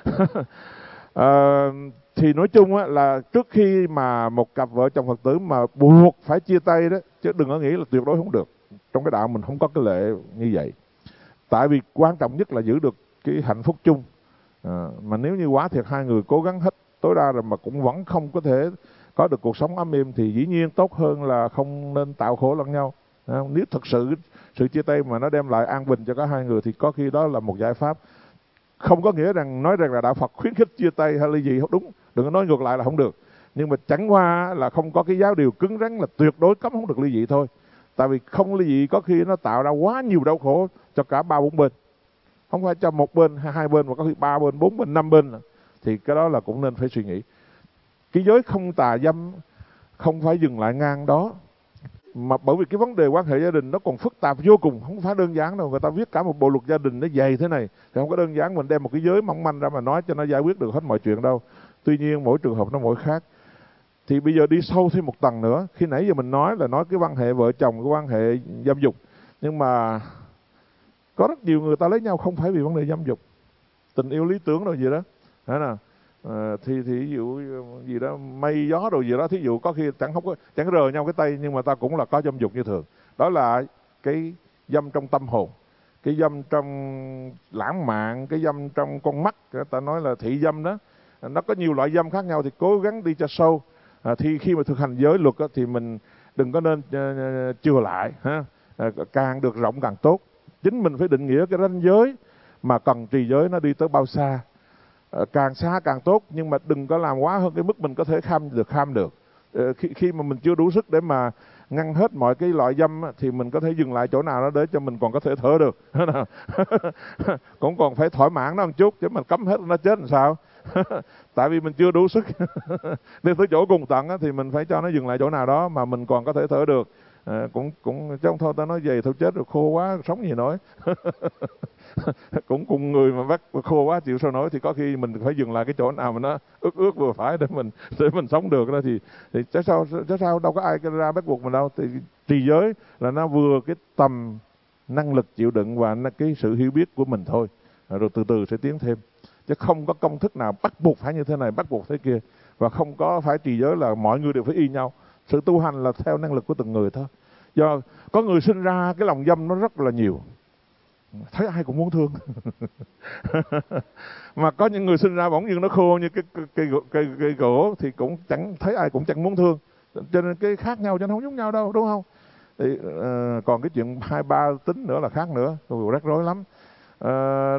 À, thì nói chung á, là trước khi mà một cặp vợ chồng Phật tử mà buộc phải chia tay đó, chứ đừng có nghĩ là tuyệt đối không được. Trong cái đạo mình không có cái lệ như vậy. Tại vì quan trọng nhất là giữ được cái hạnh phúc chung. À, mà nếu như quá thiệt hai người cố gắng hết tối đa rồi mà cũng vẫn không có thể có được cuộc sống ấm êm thì dĩ nhiên tốt hơn là không nên tạo khổ lẫn nhau. À, nếu thật sự sự chia tay mà nó đem lại an bình cho cả hai người thì có khi đó là một giải pháp. Không có nghĩa rằng nói rằng là đạo Phật khuyến khích chia tay hay là gì, không đúng, đừng có nói ngược lại là không được. Nhưng mà chẳng qua là không có cái giáo điều cứng rắn là tuyệt đối cấm không được ly dị thôi. Tại vì không ly dị có khi nó tạo ra quá nhiều đau khổ cho cả ba bốn bên, không phải cho một bên hay hai bên mà có khi ba bên, bốn bên, năm bên. Thì cái đó là cũng nên phải suy nghĩ. Cái giới không tà dâm không phải dừng lại ngang đó, mà bởi vì cái vấn đề quan hệ gia đình nó còn phức tạp vô cùng, không phải đơn giản đâu. Người ta viết cả một bộ luật gia đình nó dày thế này thì không có đơn giản mình đem một cái giới mỏng manh ra mà nói cho nó giải quyết được hết mọi chuyện đâu. Tuy nhiên mỗi trường hợp nó mỗi khác. Thì bây giờ đi sâu thêm một tầng nữa. Khi nãy giờ mình nói là nói cái quan hệ vợ chồng, cái quan hệ dâm dục, nhưng mà có rất nhiều người ta lấy nhau không phải vì vấn đề dâm dục, tình yêu lý tưởng rồi gì đó, phải nào? À, thì thì ví dụ gì đó mây gió rồi gì đó, thí dụ có khi chẳng không có chẳng rờ nhau cái tay nhưng mà ta cũng là có dâm dục như thường. Đó là cái dâm trong tâm hồn, cái dâm trong lãng mạn, cái dâm trong con mắt, ta nói là thị dâm đó. Nó có nhiều loại dâm khác nhau thì cố gắng đi cho sâu. À, thì khi mà thực hành giới luật á, thì mình đừng có nên uh, chừa lại ha. À, càng được rộng càng tốt. Chính mình phải định nghĩa cái ranh giới mà cần trì giới nó đi tới bao xa. À, càng xa càng tốt, nhưng mà đừng có làm quá hơn cái mức mình có thể kham được kham được. À, khi, khi mà mình chưa đủ sức để mà ngăn hết mọi cái loại dâm á, thì mình có thể dừng lại chỗ nào đó để cho mình còn có thể thở được. Cũng còn phải thỏa mãn nó một chút, chứ mình cấm hết nó chết làm sao. Tại vì mình chưa đủ sức. Nên tới chỗ cùng tận á, thì mình phải cho nó dừng lại chỗ nào đó mà mình còn có thể thở được. À, cũng cũng chứ không thôi ta nói vậy thôi chết rồi, khô quá sống gì nói. Cũng cùng người mà bắt khô quá chịu sao nổi, thì có khi mình phải dừng lại cái chỗ nào mà nó ướt ướt vừa phải để mình để mình sống được đó. Thì thì chứ sao chứ sao đâu có ai ra bắt buộc mình đâu. Thì trì giới là nó vừa cái tầm năng lực chịu đựng và cái sự hiểu biết của mình thôi, rồi từ từ sẽ tiến thêm. Chứ không có công thức nào bắt buộc phải như thế này, bắt buộc thế kia, và không có phải trì giới là mọi người đều phải y nhau. Sự tu hành là theo năng lực của từng người thôi. Do có người sinh ra cái lòng dâm nó rất là nhiều, thấy ai cũng muốn thương. Mà có những người sinh ra bỗng nhiên nó khô như cái cây, cây, cây, cây gỗ thì cũng chẳng thấy ai cũng chẳng muốn thương. Cho nên cái khác nhau cho nó không giống nhau đâu, đúng không? Thì, uh, còn cái chuyện hai ba tính nữa là khác nữa, rắc rối lắm. Uh,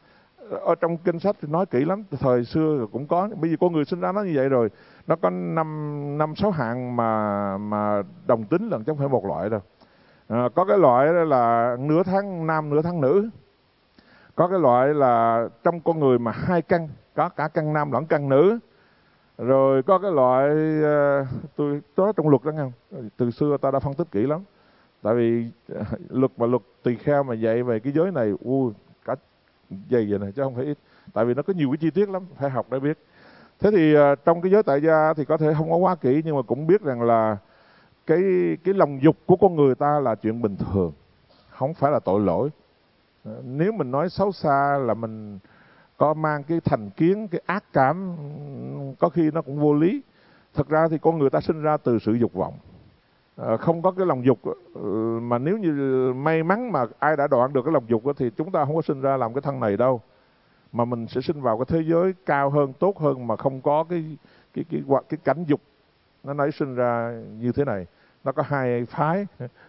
ở trong kinh sách thì nói kỹ lắm, thời xưa cũng có. Bây giờ con người sinh ra nó như vậy rồi, nó có năm năm sáu hạng mà mà đồng tính lần chứ không phải một loại đâu. À, có cái loại là nửa tháng nam nửa tháng nữ, có cái loại là trong con người mà hai căn, có cả căn nam lẫn căn nữ. Rồi có cái loại uh, tôi nói trong luật đó nghe, từ xưa ta đã phân tích kỹ lắm. Tại vì uh, luật mà luật tỳ kheo mà dạy về cái giới này ui cả dày vậy này chứ không phải ít. Tại vì nó có nhiều cái chi tiết lắm, phải học để biết. Thế thì uh, trong cái giới tại gia thì có thể không có quá kỹ, nhưng mà cũng biết rằng là cái cái lòng dục của con người ta là chuyện bình thường, không phải là tội lỗi. Nếu mình nói xấu xa là mình có mang cái thành kiến, cái ác cảm, có khi nó cũng vô lý. Thật ra thì con người ta sinh ra từ sự dục vọng, à, không có cái lòng dục. Mà nếu như may mắn mà ai đã đoạn được cái lòng dục thì chúng ta không có sinh ra làm cái thân này đâu, mà mình sẽ sinh vào cái thế giới cao hơn, tốt hơn, mà không có cái cái cái cái, cái cảnh dục nó nảy sinh ra như thế này. Nó có hai phái.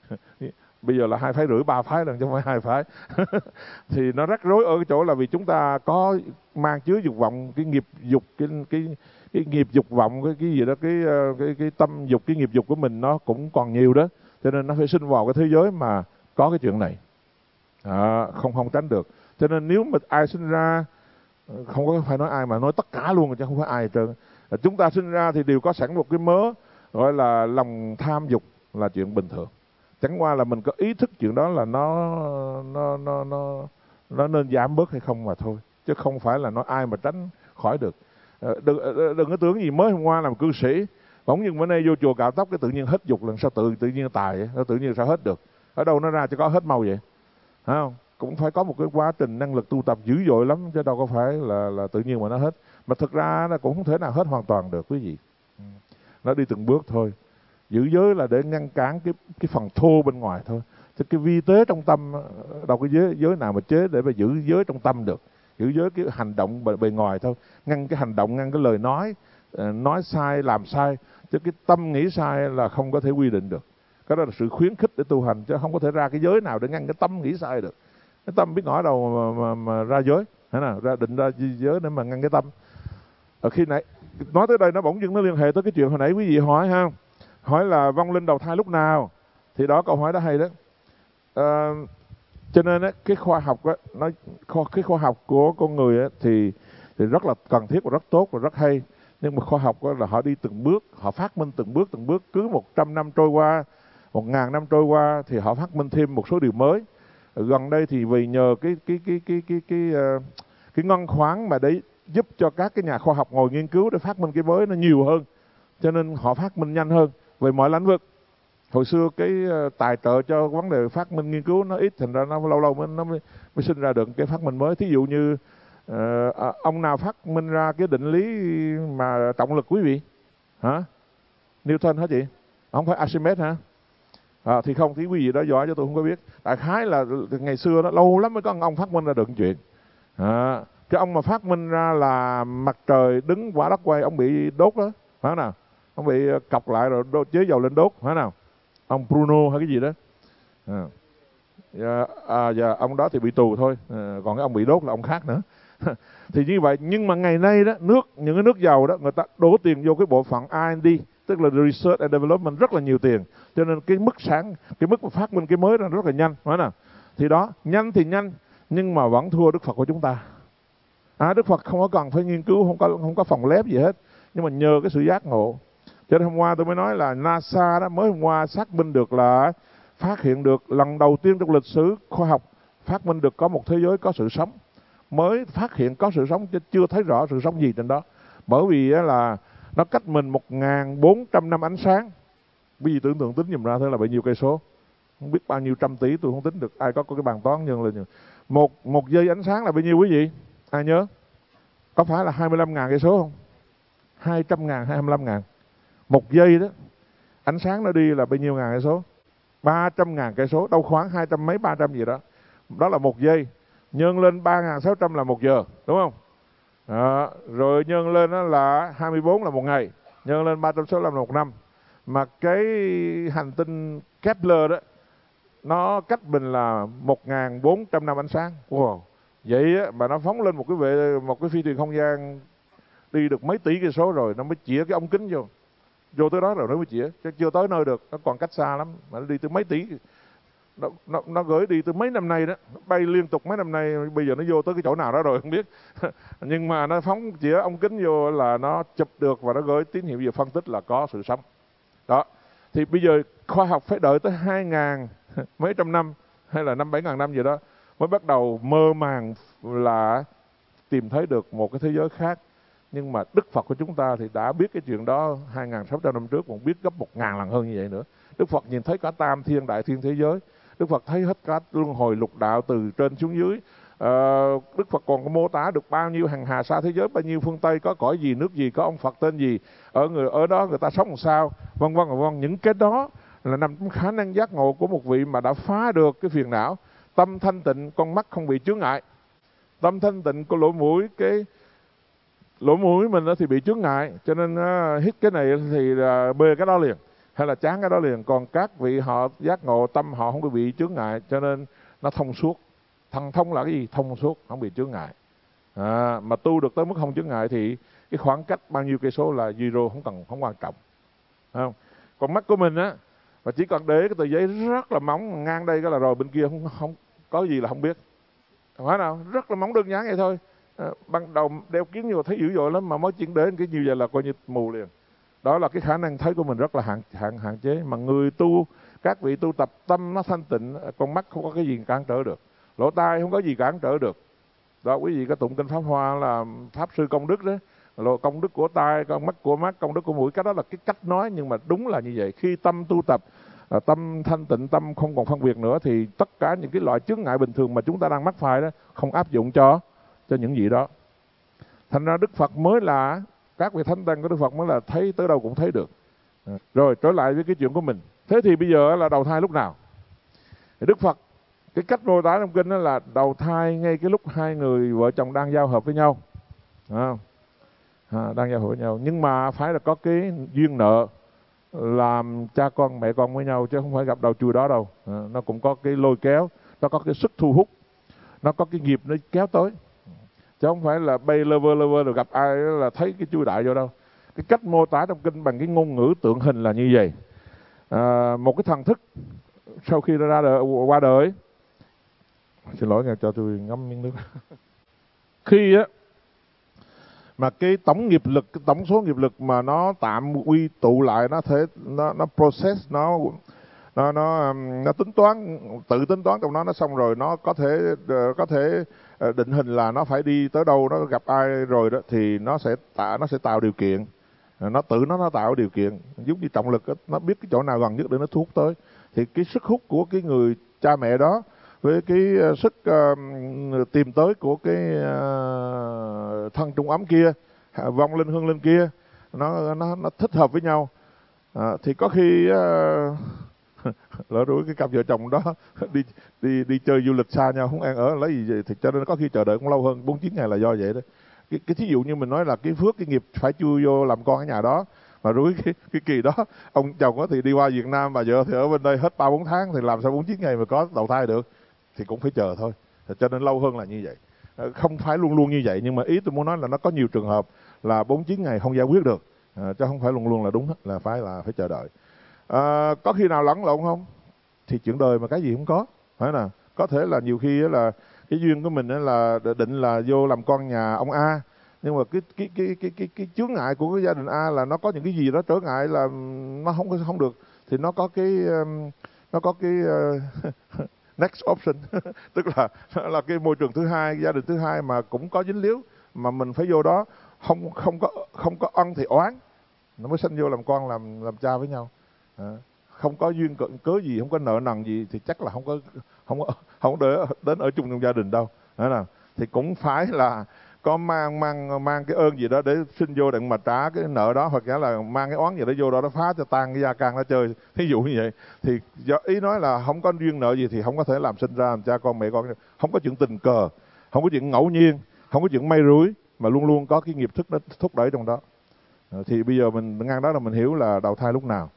Bây giờ là hai phái rưỡi, ba phái lần chứ không phải hai phái. Thì nó rắc rối ở cái chỗ là vì chúng ta có mang chứa dục vọng, cái nghiệp dục, cái cái cái nghiệp dục vọng, cái cái gì đó, cái cái cái tâm dục, cái nghiệp dục của mình nó cũng còn nhiều đó. Cho nên nó phải sinh vào cái thế giới mà có cái chuyện này. À, không không tránh được. Cho nên nếu mà ai sinh ra, không có phải nói ai mà nói tất cả luôn chứ không phải ai hết trơn. Chúng ta sinh ra thì đều có sẵn một cái mớ gọi là lòng tham dục, là chuyện bình thường. Chẳng qua là mình có ý thức chuyện đó là nó nó nó nó nó nên giảm bớt hay không mà thôi. Chứ chứ không phải là nói ai mà tránh khỏi được. Đừng, đừng có tưởng gì mới hôm qua làm cư sĩ, bỗng nhiên bữa nay vô chùa cạo tóc cái tự nhiên hết dục, lần sao tự tự nhiên tài vậy? Nó tự nhiên sao hết được? Ở đâu nó ra cho có hết mau vậy? Phải không? Cũng phải có một cái quá trình năng lực tu tập dữ dội lắm, chứ đâu có phải là là tự nhiên mà nó hết. Mà thực ra nó cũng không thể nào hết hoàn toàn được quý vị. Nó đi từng bước thôi. Giữ giới là để ngăn cản cái cái phần thô bên ngoài thôi. Chứ cái vi tế trong tâm, đâu có giới giới nào mà chế để mà giữ giới trong tâm được. Giữ giới cái hành động bề, bề ngoài thôi, ngăn cái hành động, ngăn cái lời nói, nói sai làm sai, chứ cái tâm nghĩ sai là không có thể quy định được. Cái đó là sự khuyến khích để tu hành, chứ không có thể ra cái giới nào để ngăn cái tâm nghĩ sai được. Cái tâm biết ngỏ đâu mà, mà, mà ra giới, thế nào ra định ra giới để mà ngăn cái tâm. Ở khi nãy nói tới đây nó bỗng dưng nó liên hệ tới cái chuyện hồi nãy quý vị hỏi ha, hỏi là vong linh đầu thai lúc nào, thì đó câu hỏi đó hay đó. À, cho nên á, cái khoa học á, nó cái khoa học của con người á, thì thì rất là cần thiết và rất tốt và rất hay. Nhưng mà khoa học á, là họ đi từng bước, họ phát minh từng bước từng bước, cứ một trăm năm trôi qua, một ngàn năm trôi qua thì họ phát minh thêm một số điều mới. Gần đây thì vì nhờ cái cái cái cái cái cái cái, uh, cái ngân khoáng mà để giúp cho các cái nhà khoa học ngồi nghiên cứu để phát minh cái mới nó nhiều hơn, cho nên họ phát minh nhanh hơn về mọi lĩnh vực. Hồi xưa cái uh, tài trợ cho vấn đề phát minh nghiên cứu nó ít, thành ra nó lâu lâu mới nó mới, mới sinh ra được cái phát minh mới. Thí dụ như uh, uh, ông nào phát minh ra cái định lý mà trọng lực quý vị? Hả? Newton hả chị? Không phải Archimedes hả? À, thì không, thì quý vị đó giỏi cho tôi không có biết. Đại khái là ngày xưa đó lâu lắm mới có ông phát minh ra được chuyện. À, cái ông mà phát minh ra là mặt trời đứng quả đất quay, ông bị đốt đó, phải không nào? Ông bị cọc lại rồi đốt, chế dầu lên đốt, phải không nào? Ông Bruno hay cái gì đó. À, dạ, à, dạ, ông đó thì bị tù thôi, à, còn cái ông bị đốt là ông khác nữa. Thì như vậy, nhưng mà ngày nay đó, nước những cái nước giàu đó, người ta đổ tiền vô cái bộ phận R and D, tức là Research and Development, rất là nhiều tiền. Cho nên cái mức sáng, cái mức mà phát minh cái mới đó rất là nhanh, phải không? Thì đó, nhanh thì nhanh, nhưng mà vẫn thua Đức Phật của chúng ta. À, Đức Phật không có cần phải nghiên cứu, không có không có phòng lab gì hết, nhưng mà nhờ cái sự giác ngộ. Cho nên hôm qua tôi mới nói là NASA đó mới hôm qua xác minh được là phát hiện được lần đầu tiên trong lịch sử khoa học phát minh được có một thế giới có sự sống, mới phát hiện có sự sống chứ chưa thấy rõ sự sống gì trên đó. Bởi vì là nó cách mình một nghìn bốn trăm năm ánh sáng. Quý vị tưởng tượng tính dùm ra thế là bao nhiêu cây số, không biết bao nhiêu trăm tỷ, tôi không tính được. Ai có, có cái bàn toán nhân lên. Một một giây ánh sáng là bao nhiêu quý vị? Ai nhớ? Có phải là hai mươi lăm ngàn cây số không? hai trăm ngàn, hai mươi lăm ngàn. Một giây đó, ánh sáng nó đi là bao nhiêu ngàn cây số? ba trăm ngàn cây số, đâu khoảng hai trăm mấy, ba trăm gì đó. Đó là một giây. Nhân lên ba nghìn sáu trăm là một giờ, đúng không? Đó. Rồi nhân lên đó là hai mươi bốn là một ngày, nhân lên ba trăm sáu mươi lăm là một năm. Mà cái hành tinh Kepler đó, nó cách mình là một nghìn bốn trăm năm ánh sáng. Wow. Vậy á, mà nó phóng lên một cái vệ một cái phi thuyền không gian đi được mấy tỷ cây số rồi nó mới chĩa cái ống kính vô. Vô tới đó rồi nó mới chĩa, chứ chưa tới nơi được, nó còn cách xa lắm, mà nó đi tới mấy tỷ. Nó, nó, nó gửi đi từ mấy năm nay đó, nó bay liên tục mấy năm nay, bây giờ nó vô tới cái chỗ nào đó rồi không biết. Nhưng mà nó phóng chĩa ống kính vô là nó chụp được và nó gửi tín hiệu về phân tích là có sự sống. Đó. Thì bây giờ khoa học phải đợi tới hai ngàn mấy trăm năm hay là năm bảy ngàn năm gì đó mới bắt đầu mơ màng là tìm thấy được một cái thế giới khác. Nhưng mà Đức Phật của chúng ta thì đã biết cái chuyện đó hai nghìn sáu trăm năm trước, còn biết gấp một ngàn lần hơn như vậy nữa. Đức Phật nhìn thấy cả tam thiên đại thiên thế giới. Đức Phật thấy hết cả luân hồi lục đạo từ trên xuống dưới. à, Đức Phật còn có mô tả được bao nhiêu hàng hà sa thế giới, bao nhiêu phương Tây có cõi gì, nước gì, có ông Phật tên gì, ở người ở đó người ta sống làm sao, vân vân vân. Những cái đó là nằm trong khả năng giác ngộ của một vị mà đã phá được cái phiền não. Tâm thanh tịnh, con mắt không bị chướng ngại. Tâm thanh tịnh của lỗ mũi, cái lỗ mũi mình thì bị chướng ngại, cho nên uh, hít cái này thì uh, bê cái đó liền, hay là chán cái đó liền. Còn các vị họ giác ngộ, tâm họ không có bị chướng ngại, cho nên nó thông suốt. Thần thông là cái gì? Thông suốt, không bị chướng ngại. À, mà tu được tới mức không chướng ngại thì cái khoảng cách bao nhiêu cây số là zero, không cần, không quan trọng. Không? Còn mắt của mình á, mà chỉ cần để cái tờ giấy rất là mỏng ngang đây cái là rồi, bên kia không không có gì là không biết. Phải nào? Rất là mỏng đơn giản vậy thôi. À, ban đầu đeo kiến nhiều thấy dữ dội lắm, mà mới chuyển đến cái như vậy là coi như mù liền. Đó là cái khả năng thấy của mình rất là hạn hạn hạn chế. Mà người tu, các vị tu tập tâm nó thanh tịnh, con mắt không có cái gì cản trở được, lỗ tai không có gì cản trở được. Đó, quý vị có tụng kinh Pháp Hoa là Pháp Sư Công Đức đó, rồi công đức của tai, công mắt của mắt, công đức của mũi, cái đó là cái cách nói, nhưng mà đúng là như vậy. Khi tâm tu tập, à, tâm thanh tịnh, tâm không còn phân biệt nữa, thì tất cả những cái loại chướng ngại bình thường mà chúng ta đang mắc phải đó không áp dụng cho cho những gì đó. Thành ra Đức Phật mới là, các vị thánh tăng của Đức Phật mới là thấy tới đâu cũng thấy được. À, rồi trở lại với cái chuyện của mình. Thế thì bây giờ là đầu thai lúc nào? Thì Đức Phật, cái cách mô tả trong kinh đó là đầu thai ngay cái lúc hai người vợ chồng đang giao hợp với nhau. À, à, đang giao hợp với nhau, nhưng mà phải là có cái duyên nợ làm cha con mẹ con với nhau, chứ không phải gặp đầu chui đó đâu. À, nó cũng có cái lôi kéo, nó có cái sức thu hút, nó có cái nghiệp nó kéo tới, chứ không phải là bay lơ vơ lơ vơ rồi gặp ai là thấy cái chui đại vô đâu. Cái cách mô tả trong kinh bằng cái ngôn ngữ tượng hình là như vậy. À, một cái thần thức sau khi ra đời, qua đời, xin lỗi nghe cho tôi ngâm miếng nước. Khi á mà cái tổng nghiệp lực, cái tổng số nghiệp lực mà nó tạm quy tụ lại, nó thể nó nó process, nó nó nó nó tính toán, tự tính toán trong nó nó xong rồi, nó có thể có thể định hình là nó phải đi tới đâu, nó gặp ai rồi đó, thì nó sẽ tạo nó sẽ tạo điều kiện, nó tự nó nó tạo điều kiện, giống như trọng lực đó, nó biết cái chỗ nào gần nhất để nó thu hút tới. Thì cái sức hút của cái người cha mẹ đó với cái sức uh, tìm tới của cái uh, thân trung ấm kia, vong linh hương linh kia, nó nó nó thích hợp với nhau. À, thì có khi uh, lỡ đuổi cái cặp vợ chồng đó đi đi đi chơi du lịch xa nhau, không ăn ở lấy gì vậy, thì cho nên có khi chờ đợi cũng lâu hơn bốn chín ngày là do vậy đó. Cái, cái thí dụ như mình nói là cái phước, cái nghiệp phải chui vô làm con ở nhà đó, mà rủi cái, cái kỳ đó ông chồng có thì đi qua Việt Nam, bà vợ thì ở bên đây hết ba bốn tháng, thì làm sao bốn chín ngày mà có đầu thai được, thì cũng phải chờ thôi. Cho nên lâu hơn là như vậy. Không phải luôn luôn như vậy, nhưng mà ý tôi muốn nói là nó có nhiều trường hợp là bốn chín ngày không giải quyết được, à, chứ không phải luôn luôn là đúng, là phải là phải chờ đợi. À, có khi nào lẫn lộn không? Thì chuyện đời mà cái gì không có, phải nào? Có thể là nhiều khi là cái duyên của mình là định là vô làm con nhà ông A, nhưng mà cái cái cái cái cái cái chướng ngại của cái gia đình A là nó có những cái gì đó trở ngại, là nó không không được, thì nó có cái nó có cái uh, next option tức là là cái môi trường thứ hai, gia đình thứ hai mà cũng có dính líu, mà mình phải vô đó, không không có không có ân thì oán, nó mới sanh vô làm con làm làm cha với nhau. À, không có duyên cỡ, cớ gì, không có nợ nần gì thì chắc là không có không có không có đến ở chung trong gia đình đâu. Đó nào, thì cũng phải là có mang mang mang cái ơn gì đó để sinh vô đặng mà trả cái nợ đó, hoặc giả là mang cái oán gì đó vô đó nó phá cho tan cái gia can nó chơi, thí dụ như vậy. Thì do ý nói là không có duyên nợ gì thì không có thể làm sinh ra làm cha con mẹ con, không có chuyện tình cờ, không có chuyện ngẫu nhiên, không có chuyện may rủi, mà luôn luôn có cái nghiệp thức nó thúc đẩy trong đó. Thì bây giờ mình ngang đó là mình hiểu là đầu thai lúc nào.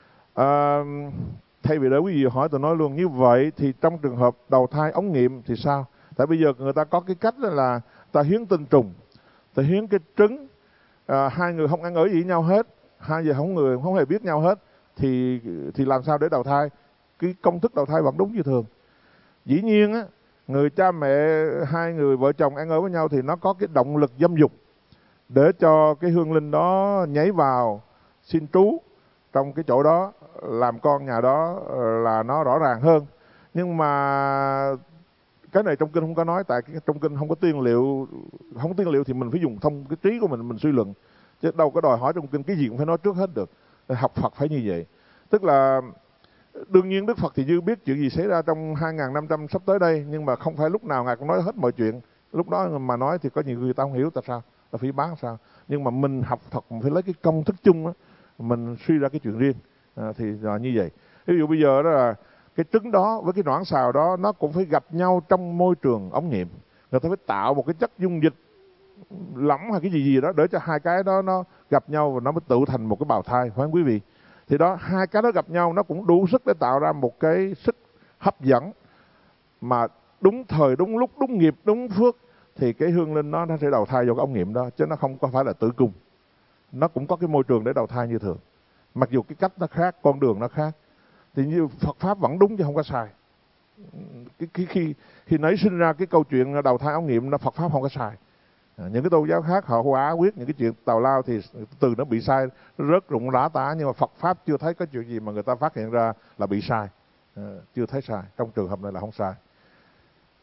À, thay vì để quý vị hỏi tôi nói luôn như vậy, thì trong trường hợp đầu thai ống nghiệm thì sao? Tại bây giờ người ta có cái cách là ta hiến tinh trùng, ta hiến cái trứng, à, hai người không ăn ở gì với nhau hết, hai người không người không hề biết nhau hết, thì thì làm sao để đầu thai? Cái công thức đầu thai vẫn đúng như thường. Dĩ nhiên á, người cha mẹ hai người vợ chồng ăn ở với nhau thì nó có cái động lực dâm dục để cho cái hương linh đó nhảy vào xin trú trong cái chỗ đó, làm con nhà đó là nó rõ ràng hơn. Nhưng mà cái này trong kinh không có nói, tại cái trong kinh không có tiên liệu, không có tiên liệu thì mình phải dùng thông cái trí của mình mình suy luận, chứ đâu có đòi hỏi trong kinh cái gì cũng phải nói trước hết được. Học Phật phải như vậy, tức là đương nhiên Đức Phật thì chưa biết chuyện gì xảy ra trong hai nghìn năm trăm sắp tới đây, nhưng mà không phải lúc nào ngài cũng nói hết mọi chuyện. Lúc đó mà nói thì có nhiều người ta không hiểu tại sao, ta phỉ bán sao. Nhưng mà mình học Phật mình phải lấy cái công thức chung á, mình suy ra cái chuyện riêng, à, thì là như vậy. Ví dụ bây giờ đó là cái trứng đó với cái noãn xào đó nó cũng phải gặp nhau trong môi trường ống nghiệm, người ta phải tạo một cái chất dung dịch lỏng hay cái gì gì đó để cho hai cái đó nó gặp nhau và nó mới tự thành một cái bào thai, phải không quý vị? Thì đó, hai cái đó gặp nhau nó cũng đủ sức để tạo ra một cái sức hấp dẫn, mà đúng thời đúng lúc đúng nghiệp đúng phước thì cái hương linh nó nó sẽ đầu thai vô cái ống nghiệm đó, chứ nó không có phải là tử cung. Nó cũng có cái môi trường để đầu thai như thường, mặc dù cái cách nó khác, con đường nó khác, thì như Phật pháp vẫn đúng chứ không có sai. Cái, cái khi khi nảy sinh ra cái câu chuyện đầu thai ống nghiệm, nó Phật pháp không có sai. À, những cái tôn giáo khác họ hóa quyết những cái chuyện tào lao thì từ nó bị sai, nó rớt rụng rã tả, nhưng mà Phật pháp chưa thấy có chuyện gì mà người ta phát hiện ra là bị sai, à, chưa thấy sai. Trong trường hợp này là không sai.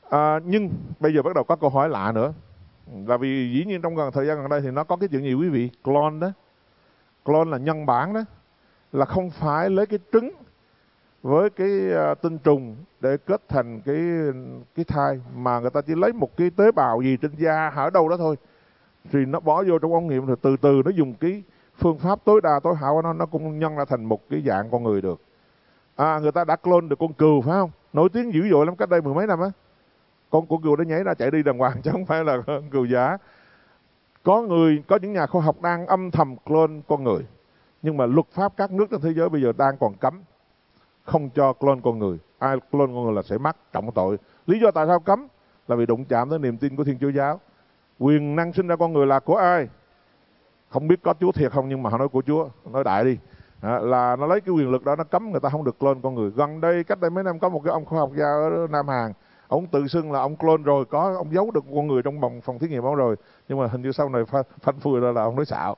À, nhưng bây giờ bắt đầu có câu hỏi lạ nữa, là vì dĩ nhiên trong gần thời gian gần đây thì nó có cái chuyện gì quý vị, clone đó, clone là nhân bản đó, là không phải lấy cái trứng với cái uh, tinh trùng để kết thành cái cái thai, mà người ta chỉ lấy một cái tế bào gì trên da ở đâu đó thôi, thì nó bỏ vô trong ống nghiệm, rồi từ từ nó dùng cái phương pháp tối đa tối hảo của nó, nó cũng nhân ra thành một cái dạng con người được. À, người ta đã clone được con cừu phải không, nổi tiếng dữ dội lắm cách đây mười mấy năm á, con con cừu nó nhảy ra chạy đi đàng hoàng chứ không phải là con cừu giả. Có người, có những nhà khoa học đang âm thầm clone con người, nhưng mà luật pháp các nước trên thế giới bây giờ đang còn cấm không cho clone con người. Ai clone con người là sẽ mắc trọng tội. Lý do tại sao cấm là vì đụng chạm tới niềm tin của Thiên Chúa giáo. Quyền năng sinh ra con người là của ai? Không biết có Chúa thiệt không, nhưng mà họ nói của Chúa, nói đại đi. À, là nó lấy cái quyền lực đó, nó cấm người ta không được clone con người. Gần đây, cách đây mấy năm có một cái ông khoa học gia ở Nam Hàn, ông tự xưng là ông clone rồi, có ông giấu được con người trong phòng, phòng thí nghiệm ông rồi, nhưng mà hình như sau này phanh phui ra là ông nói xạo.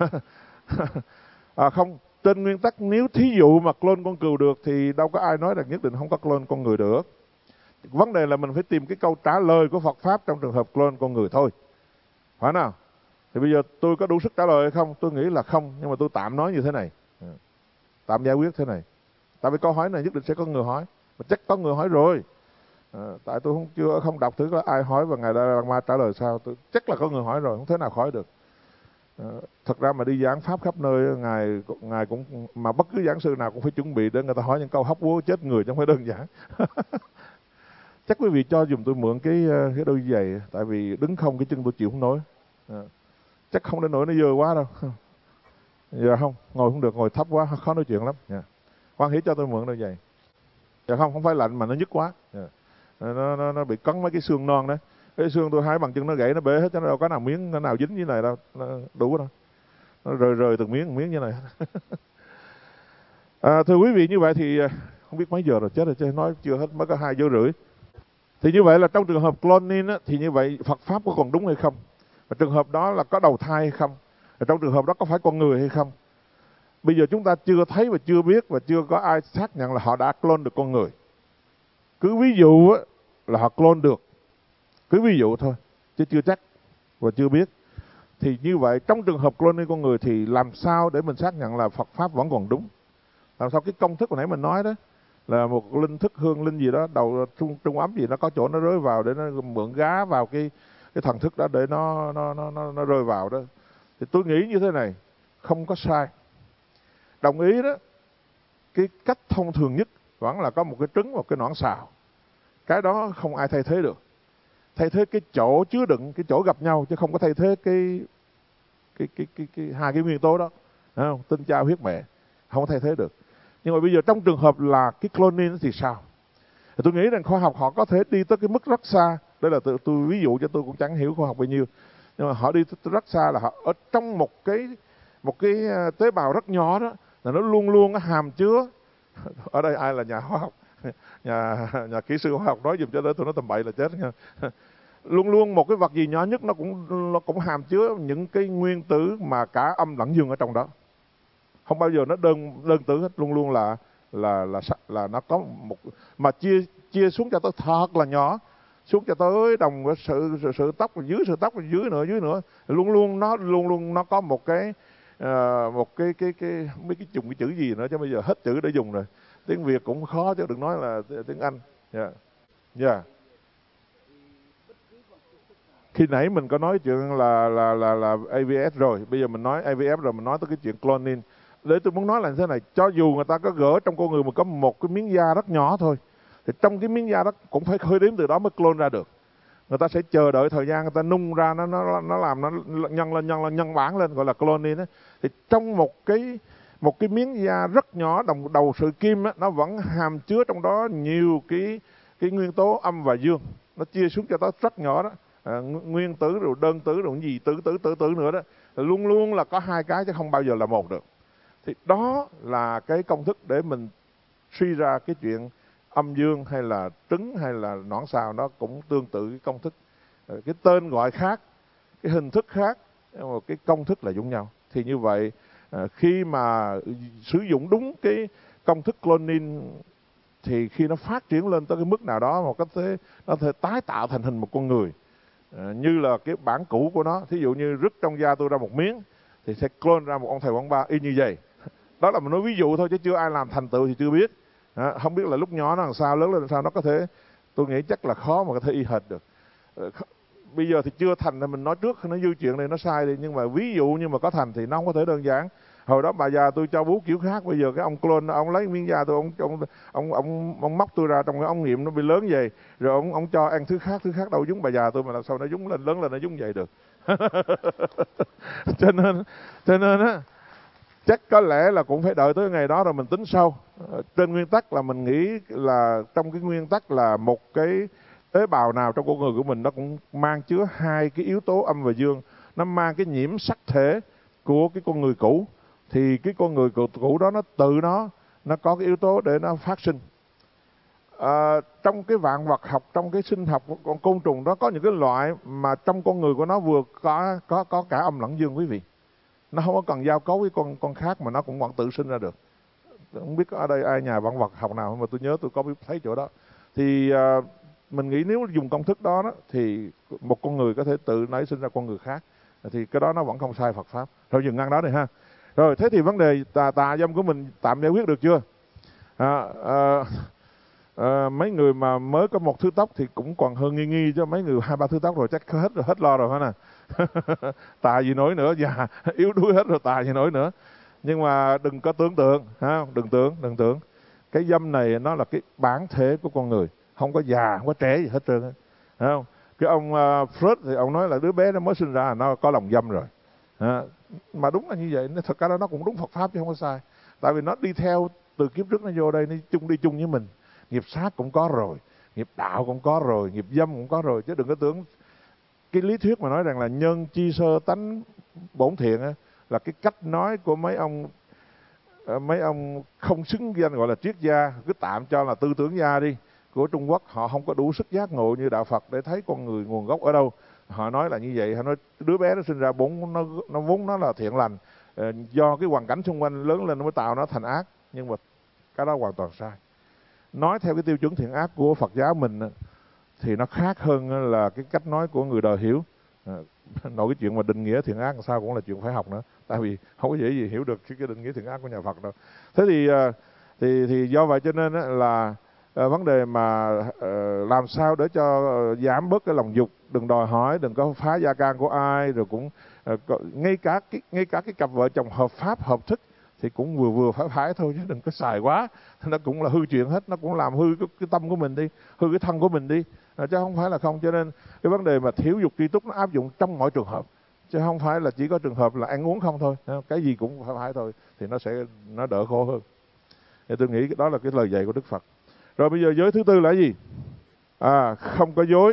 À, không, trên nguyên tắc nếu thí dụ mà clone con cừu được thì đâu có ai nói rằng nhất định không có clone con người được. Vấn đề là mình phải tìm cái câu trả lời của Phật pháp trong trường hợp clone con người thôi, phải nào? Thì bây giờ tôi có đủ sức trả lời hay không? Tôi nghĩ là không, nhưng mà tôi tạm nói như thế này, tạm giải quyết thế này. Tại vì câu hỏi này nhất định sẽ có người hỏi, mà chắc có người hỏi rồi. À, tại tôi không chưa không đọc thử có ai hỏi và ngài Dalai Lama trả lời sao. Tôi chắc là có người hỏi rồi, không thể nào khỏi được. À, thật ra mà đi giảng pháp khắp nơi, ngài ngài cũng, mà bất cứ giảng sư nào cũng phải chuẩn bị để người ta hỏi những câu hóc búa chết người chứ không phải đơn giản. Chắc quý vị cho dùm tôi mượn cái cái đôi giày, tại vì đứng không cái chân tôi chịu không nổi. À, chắc không đến nỗi nó dơ quá đâu. Dạ không, ngồi không được, ngồi thấp quá khó nói chuyện lắm. Dạ. Hoan hỷ cho tôi mượn đôi giày. Dạ không, không phải lạnh mà nó nhức quá. Dạ. Nó, nó, nó bị cấn mấy cái xương non đó. Cái xương tôi hai bàn chân nó gãy, nó bể hết, cho nó đâu có nào miếng, nó nào dính như này đâu. Nó đủ đâu. Nó rời rời từng miếng, miếng như này. À, thưa quý vị, như vậy thì không biết mấy giờ rồi, chết rồi chứ, nói chưa hết, mới có hai giờ rưỡi. Thì như vậy là trong trường hợp cloning á, thì như vậy Phật pháp có còn đúng hay không? Và trường hợp đó là có đầu thai hay không? Và trong trường hợp đó có phải con người hay không? Bây giờ chúng ta chưa thấy và chưa biết và chưa có ai xác nhận là họ đã clone được con người. Cứ ví dụ á, là họ clone được, cứ ví dụ thôi, chứ chưa chắc và chưa biết. Thì như vậy trong trường hợp cloning con người thì làm sao để mình xác nhận là Phật pháp vẫn còn đúng? Làm sao cái công thức hồi nãy mình nói đó, là một linh thức hương linh gì đó, đầu trung trung ấm gì nó có chỗ nó rơi vào để nó mượn gá vào cái cái thần thức đó để nó nó nó nó, nó rơi vào đó. Thì tôi nghĩ như thế này, không có sai. Đồng ý đó, cái cách thông thường nhất vẫn là có một cái trứng, một cái nõn xào. Cái đó không ai thay thế được. Thay thế cái chỗ chứa đựng, cái chỗ gặp nhau, chứ không có thay thế cái cái cái cái, cái hai cái nguyên tố đó, không? Tinh cha huyết mẹ không thay thế được. Nhưng mà bây giờ trong trường hợp là cái cloning thì sao? Thì tôi nghĩ rằng khoa học họ có thể đi tới cái mức rất xa. Đây là tôi, tôi ví dụ cho, tôi cũng chẳng hiểu khoa học bao nhiêu, nhưng mà họ đi tới rất xa là họ ở trong một cái một cái tế bào rất nhỏ đó, là nó luôn luôn hàm chứa. Ở đây ai là nhà khoa học, nhà nhà kỹ sư khoa học nói dùm cho đỡ tôi nói tầm bậy là chết nha. Luôn luôn một cái vật gì nhỏ nhất nó cũng nó cũng hàm chứa những cái nguyên tử mà cả âm lẫn dương ở trong đó. Không bao giờ nó đơn đơn tử hết, luôn luôn là là là là nó có một, mà chia chia xuống cho tới thật là nhỏ, xuống cho tới đồng với sự sự, sự tóc dưới sự tóc dưới nữa dưới nữa, luôn luôn nó luôn luôn nó có một cái uh, một cái cái cái mấy cái dùng cái chữ gì nữa chứ bây giờ hết chữ để dùng rồi. Tiếng Việt cũng khó chứ đừng nói là tiếng Anh. Dạ. Yeah. Dạ. Yeah. Khi nãy mình có nói chuyện là là là là a vê ép rồi, bây giờ mình nói a vê ép rồi, mình nói tới cái chuyện cloning. Để tôi muốn nói là như thế này, cho dù người ta có gỡ trong con người mà có một cái miếng da rất nhỏ thôi, thì trong cái miếng da đó cũng phải khơi đếm từ đó mới clone ra được. Người ta sẽ chờ đợi thời gian, người ta nung ra, nó nó nó làm nó nhân lên nhân lên nhân bản lên, gọi là cloning đó. Thì trong một cái một cái miếng da rất nhỏ, đồng đầu sợi kim á, nó vẫn hàm chứa trong đó nhiều cái cái nguyên tố âm và dương, nó chia xuống cho nó rất nhỏ đó. À, nguyên tử rồi đơn tử rồi gì tử tử tử tử nữa đó, luôn luôn là có hai cái chứ không bao giờ là một được. Thì đó là cái công thức để mình suy ra cái chuyện âm dương hay là trứng hay là nõn xào, nó cũng tương tự cái công thức, cái tên gọi khác, cái hình thức khác, một cái công thức là giống nhau. Thì như vậy khi mà sử dụng đúng cái công thức cloning thì khi nó phát triển lên tới cái mức nào đó mà có thể nó thể tái tạo thành hình một con người, à, như là cái bản cũ của nó. Thí dụ như rứt trong da tôi ra một miếng thì sẽ clone ra một ông thầy quán bar y như vậy. Đó là mình nói ví dụ thôi chứ chưa ai làm thành tựu thì chưa biết. À, không biết là lúc nhỏ nó làm sao, lớn lên làm sao nó có thể, tôi nghĩ chắc là khó mà có thể y hệt được. À, bây giờ thì chưa thành thì mình nói trước nó dư chuyện này nó sai đi, nhưng mà ví dụ như mà có thành thì nó không có thể đơn giản. Hồi đó bà già tôi cho bú kiểu khác, bây giờ cái ông clone ông lấy miếng da tôi, ông ông ông ông, ông móc tôi ra trong cái ống nghiệm nó bị lớn vậy, rồi ông ông cho ăn thứ khác, thứ khác đâu giống bà già tôi mà làm sao nó giống lên, lớn lên nó giống vậy được. cho nên cho nên á, chắc có lẽ là cũng phải đợi tới ngày đó rồi mình tính sau. Trên nguyên tắc là mình nghĩ là trong cái nguyên tắc là một cái tế bào nào trong con người của mình nó cũng mang chứa hai cái yếu tố âm và dương. Nó mang cái nhiễm sắc thể của cái con người cũ, thì cái con người cũ, cũ đó nó tự nó nó có cái yếu tố để nó phát sinh. À, trong cái vạn vật học, trong cái sinh học của con côn trùng đó có những cái loại mà trong con người của nó vừa có có có cả âm lẫn dương quý vị. Nó không có cần giao cấu với con con khác mà nó cũng vẫn tự sinh ra được. Không biết ở đây ai nhà vạn vật học nào mà tôi nhớ tôi có biết thấy chỗ đó. Thì à, mình nghĩ nếu dùng công thức đó, đó thì một con người có thể tự nảy sinh ra con người khác, thì cái đó nó vẫn không sai Phật pháp. Thôi dừng ngang đó này ha. Rồi thế thì vấn đề tà tà dâm của mình tạm giải quyết được chưa? À, à, à, mấy người mà mới có một thứ tóc thì cũng còn hơn nghi nghi, cho mấy người hai ba thứ tóc rồi chắc hết rồi, hết lo rồi hả nè. Tà gì nổi nữa, già yếu đuối hết rồi tà gì nổi nữa. Nhưng mà đừng có tưởng tượng ha, đừng tưởng đừng tưởng cái dâm này nó là cái bản thể của con người, không có già không có trẻ gì hết trơn, thấy không? Cái ông uh, Freud thì ông nói là đứa bé nó mới sinh ra nó có lòng dâm rồi. À, mà đúng là như vậy, thật ra nó cũng đúng Phật pháp chứ không có sai. Tại vì nó đi theo từ kiếp trước nó vô đây, nó chung đi chung với mình. Nghiệp sát cũng có rồi, nghiệp đạo cũng có rồi, nghiệp dâm cũng có rồi, chứ đừng có tưởng cái lý thuyết mà nói rằng là nhân chi sơ tánh bổn thiện á, là cái cách nói của mấy ông mấy ông không xứng danh gọi là triết gia, cứ tạm cho là tư tưởng gia đi, của Trung Quốc. Họ không có đủ sức giác ngộ như đạo Phật để thấy con người nguồn gốc ở đâu. Họ nói là như vậy, họ nói đứa bé nó sinh ra bốn nó nó vốn nó là thiện lành, do cái hoàn cảnh xung quanh lớn lên nó mới tạo nó thành ác. Nhưng mà cái đó hoàn toàn sai. Nói theo cái tiêu chuẩn thiện ác của Phật giáo mình thì nó khác hơn là cái cách nói của người đời hiểu. À, nói cái chuyện mà định nghĩa thiện ác làm sao cũng là chuyện phải học nữa, tại vì không có dễ gì hiểu được cái định nghĩa thiện ác của nhà Phật đâu. Thế thì thì thì do vậy cho nên là à, vấn đề mà à, làm sao để cho giảm bớt cái lòng dục, đừng đòi hỏi, đừng có phá gia can của ai, rồi cũng à, ngay cả cái ngay cả cái cặp vợ chồng hợp pháp hợp thức thì cũng vừa vừa phải phải thôi, chứ đừng có xài quá, nó cũng là hư chuyện hết, nó cũng làm hư cái, cái tâm của mình đi, hư cái thân của mình đi, à, chứ không phải là không. Cho nên cái vấn đề mà thiếu dục tri túc nó áp dụng trong mọi trường hợp, chứ không phải là chỉ có trường hợp là ăn uống không thôi, cái gì cũng phải phải thôi, thì nó sẽ nó đỡ khổ hơn. Thì tôi nghĩ đó là cái lời dạy của Đức Phật. Rồi bây giờ giới thứ tư là cái gì? À, không có dối,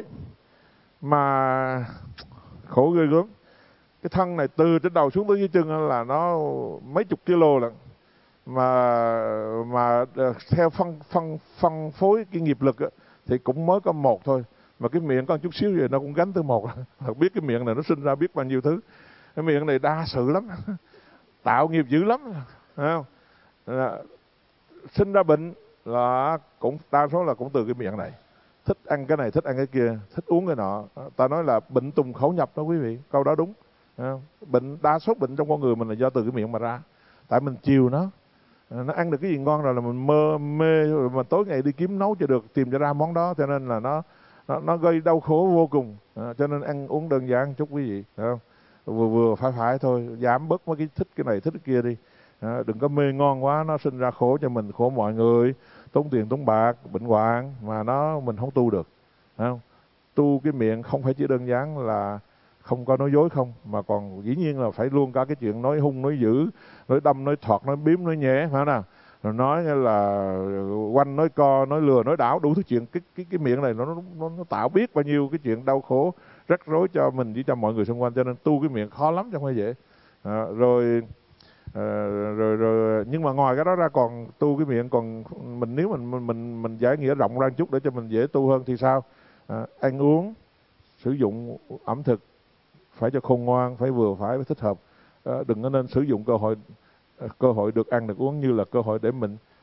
mà khổ ghê gớm. Cái thân này từ trên đầu xuống tới dưới chân là nó mấy chục kilo lận, mà mà theo phân phân phân phối cái nghiệp lực á, thì cũng mới có một thôi, mà cái miệng có một chút xíu rồi nó cũng gánh tới một. Biết cái miệng này nó sinh ra biết bao nhiêu thứ. Cái miệng này đa sự lắm, tạo nghiệp dữ lắm, thấy không? À, sinh ra bệnh là cũng đa số là cũng từ cái miệng này, thích ăn cái này, thích ăn cái kia, thích uống cái nọ. Ta nói là bệnh tùng khẩu nhập đó quý vị, câu đó đúng. Bệnh đa số bệnh trong con người mình là do từ cái miệng mà ra, tại mình chiều nó. Nó ăn được cái gì ngon rồi là mình mơ mê, rồi mà tối ngày đi kiếm nấu cho được, tìm cho ra món đó, cho nên là nó nó, nó gây đau khổ vô cùng. À, cho nên ăn uống đơn giản chút quý vị, phải không? Vừa vừa phải phải thôi, giảm bớt mấy cái thích cái này thích cái kia đi. À, đừng có mê ngon quá, nó sinh ra khổ cho mình, khổ mọi người, tốn tiền tốn bạc, bệnh hoạn mà nó mình không tu được, phải không? Tu cái miệng không phải chỉ đơn giản là không có nói dối không, mà còn dĩ nhiên là phải luôn cả cái chuyện nói hung, nói dữ, nói đâm, nói thọt, nói biếm, nói nhẹ, phải không nào? Rồi nói là quanh, nói co, nói lừa, nói đảo, đủ thứ chuyện. Cái cái cái miệng này nó nó, nó tạo biết bao nhiêu cái chuyện đau khổ, rắc rối cho mình với cho mọi người xung quanh. Cho nên tu cái miệng khó lắm chứ không phải dễ. À, rồi, à, rồi rồi nhưng mà ngoài cái đó ra còn tu cái miệng, còn mình nếu mình mình mình, mình giải nghĩa rộng ra một chút để cho mình dễ tu hơn thì sao? À, ăn uống, sử dụng ẩm thực phải cho khôn ngoan, phải vừa phải, phải thích hợp. À, đừng có nên sử dụng cơ hội cơ hội được ăn được uống như là cơ hội để mình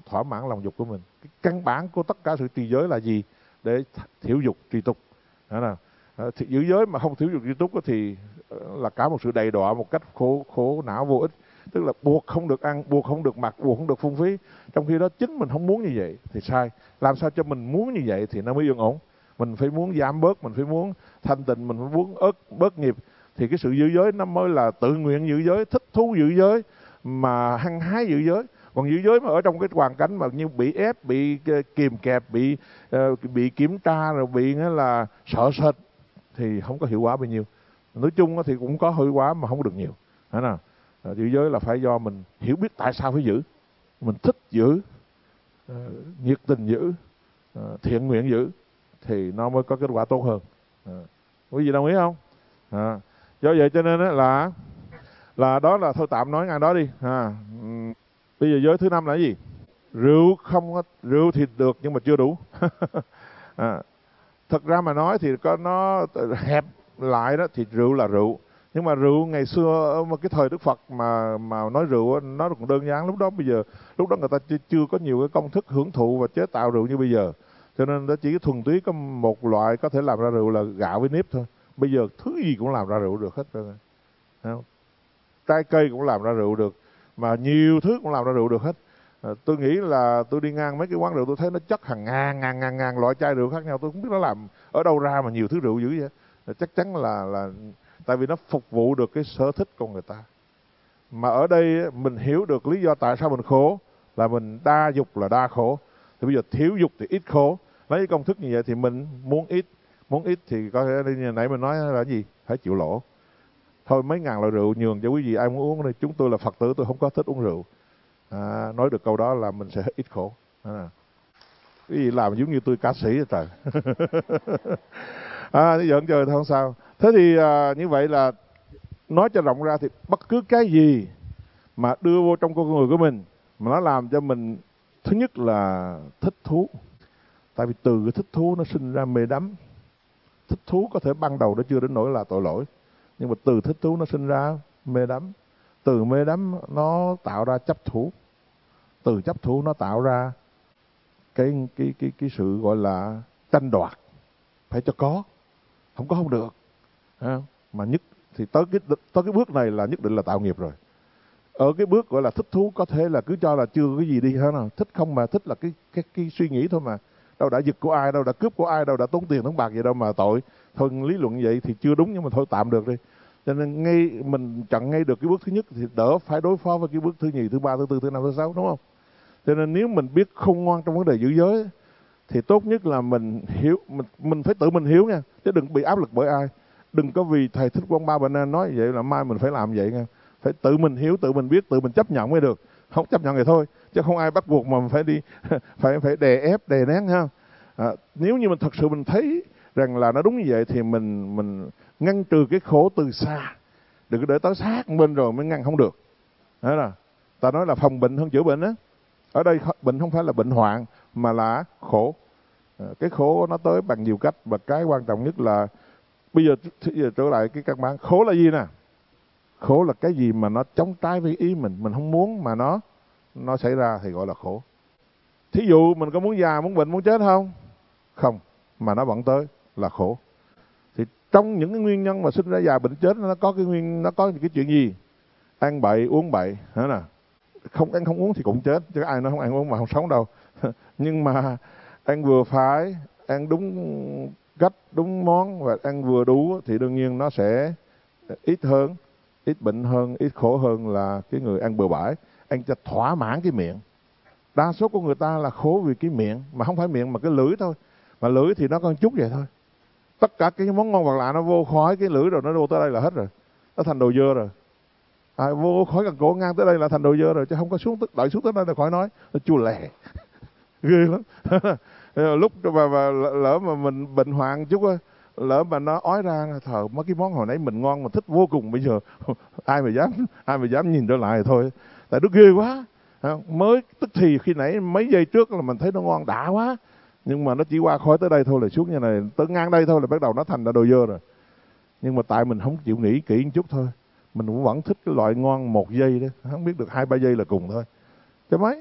thỏa mãn lòng dục của mình. Cái căn bản của tất cả sự trì giới là gì? Để thiểu dục trì tục. Đó nào. Thì giữ giới mà không thiểu dục trì tục thì là cả một sự đầy đọa một cách khổ khổ não vô ích. Tức là buộc không được ăn, buộc không được mặc, buộc không được phung phí. Trong khi đó chính mình không muốn như vậy thì sai. Làm sao cho mình muốn như vậy thì nó mới yên ổn. Mình phải muốn giảm bớt, mình phải muốn thanh tịnh, mình phải muốn ớt bớt nghiệp. Thì cái sự giữ giới nó mới là tự nguyện giữ giới, thích thú giữ giới, mà hăng hái giữ giới. Còn giữ giới mà ở trong cái hoàn cảnh mà như bị ép, bị kìm kẹp, bị uh, bị kiểm tra, rồi bị nghĩa là sợ sệt thì không có hiệu quả bao nhiêu. Nói chung thì cũng có hiệu quả mà không được nhiều. Thấy nào? Giữ giới là phải do mình hiểu biết tại sao phải giữ, mình thích giữ, uh, nhiệt tình giữ, uh, thiện nguyện giữ thì nó mới có kết quả tốt hơn. Uh, quý vị đồng ý không? À, do vậy cho nên là là đó là thôi tạm nói ngang đó đi. À, bây giờ giới thứ năm là cái gì? Rượu không, rượu thì được nhưng mà chưa đủ. À, thật ra mà nói thì có nó hẹp lại đó thì rượu là rượu. Nhưng mà rượu ngày xưa ở một cái thời Đức Phật mà mà nói rượu nó cũng đơn giản. Lúc đó bây giờ lúc đó người ta chưa, chưa có nhiều cái công thức hưởng thụ và chế tạo rượu như bây giờ. Cho nên nó chỉ thuần túy có một loại có thể làm ra rượu là gạo với nếp thôi. Bây giờ thứ gì cũng làm ra rượu được hết rồi. Trái cây cũng làm ra rượu được, mà nhiều thứ cũng làm ra rượu được hết. À, tôi nghĩ là tôi đi ngang mấy cái quán rượu tôi thấy nó chất hàng ngàn ngàn ngàn ngàn loại chai rượu khác nhau, tôi không biết nó làm ở đâu ra mà nhiều thứ rượu dữ vậy. À, chắc chắn là là tại vì nó phục vụ được cái sở thích của người ta. Mà ở đây mình hiểu được lý do tại sao mình khổ là mình đa dục là đa khổ. Thì bây giờ thiếu dục thì ít khổ. Lấy cái công thức như vậy thì mình muốn ít, muốn ít thì có thể như nãy mình nói là gì? Phải chịu lỗ. Thôi mấy ngàn loại rượu nhường cho quý vị ai muốn uống đi. Chúng tôi là Phật tử, tôi không có thích uống rượu. À, nói được câu đó là mình sẽ ít khổ. À, quý vị làm giống như tôi ca sĩ vậy trời. À, thì giỡn chơi thôi không sao. Thế thì à, như vậy là nói cho rộng ra thì bất cứ cái gì mà đưa vô trong con người của mình mà nó làm cho mình thứ nhất là thích thú. Tại vì từ cái thích thú nó sinh ra mê đắm. Thích thú có thể ban đầu nó chưa đến nỗi là tội lỗi, nhưng mà từ thích thú nó sinh ra mê đắm. Từ mê đắm nó tạo ra chấp thủ. Từ chấp thủ nó tạo ra cái cái cái cái sự gọi là tranh đoạt, phải cho có, không có không được. À, mà nhất thì tới cái tới cái bước này là nhất định là tạo nghiệp rồi. Ở cái bước gọi là thích thú có thể là cứ cho là chưa có cái gì đi hết nào. Thích không mà thích là cái cái cái suy nghĩ thôi mà. Đâu đã giật của ai, đâu đã cướp của ai, đâu đã tốn tiền tốn bạc gì đâu mà tội. Thôi lý luận vậy thì chưa đúng nhưng mà thôi tạm được đi. Cho nên ngay mình chặn ngay được cái bước thứ nhất thì đỡ phải đối phó với cái bước thứ nhì, thứ ba, thứ tư, thứ năm, thứ sáu, đúng không? Cho nên nếu mình biết khôn ngoan trong vấn đề giữ giới thì tốt nhất là mình hiểu, mình mình phải tự mình hiểu nha, chứ đừng bị áp lực bởi ai. Đừng có vì thầy Thích Quang Ba Bà Nan nói vậy là mai mình phải làm vậy nha. Phải tự mình hiểu, tự mình biết, tự mình chấp nhận mới được. Không chấp nhận thì thôi, chứ không ai bắt buộc mà mình phải đi phải phải đè ép, đè nén ha. À, nếu như mình thật sự mình thấy rằng là nó đúng như vậy thì mình mình ngăn trừ cái khổ từ xa, đừng có để tới sát bên rồi mới ngăn không được. Đó là ta nói là phòng bệnh hơn chữa bệnh á. Ở đây bệnh không phải là bệnh hoạn mà là khổ. À, cái khổ nó tới bằng nhiều cách, và cái quan trọng nhất là bây giờ, giờ trở lại cái căn bản khổ là gì nè? Khổ là cái gì mà nó chống trái với ý mình, mình không muốn mà nó nó xảy ra thì gọi là khổ. Thí dụ mình có muốn già, muốn bệnh, muốn chết không? Không, mà nó vẫn tới là khổ. Thì trong những cái nguyên nhân mà sinh ra già bệnh chết nó có cái nguyên nó có những cái chuyện gì? Ăn bậy, uống bậy, hả nè? Không ăn không uống thì cũng chết, chứ ai nói không ăn uống mà không sống đâu. Nhưng mà ăn vừa phải, ăn đúng cách, đúng món và ăn vừa đủ thì đương nhiên nó sẽ ít hơn, ít bệnh hơn, ít khổ hơn là cái người ăn bừa bãi, ăn cho thỏa mãn cái miệng. Đa số của người ta là khổ vì cái miệng, mà không phải miệng mà cái lưỡi thôi. Mà lưỡi thì nó có một chút vậy thôi. Tất cả cái món ngon vật lạ nó vô khỏi cái lưỡi rồi, nó vô tới đây là hết rồi. Nó thành đồ dơ rồi. À, vô khỏi cần cổ ngang tới đây là thành đồ dơ rồi, chứ không có xuống đợi xuống tới đây là khỏi nói. Nó chua lè. Ghê lắm. Lúc mà, mà lỡ mà mình bệnh hoạn chút á, lỡ mà nó ói ra thờ mấy cái món hồi nãy mình ngon mà thích vô cùng, bây giờ ai mà dám ai mà dám nhìn trở lại thì thôi. Tại nó ghê quá. Mới tức thì khi nãy mấy giây trước là mình thấy nó ngon đã quá, nhưng mà nó chỉ qua khỏi tới đây thôi là xuống như này, tới ngang đây thôi là bắt đầu nó thành ra đồ dơ rồi. Nhưng mà tại mình không chịu nghĩ kỹ một chút thôi, mình cũng vẫn thích cái loại ngon một giây đó, không biết được hai ba giây là cùng thôi chứ mấy.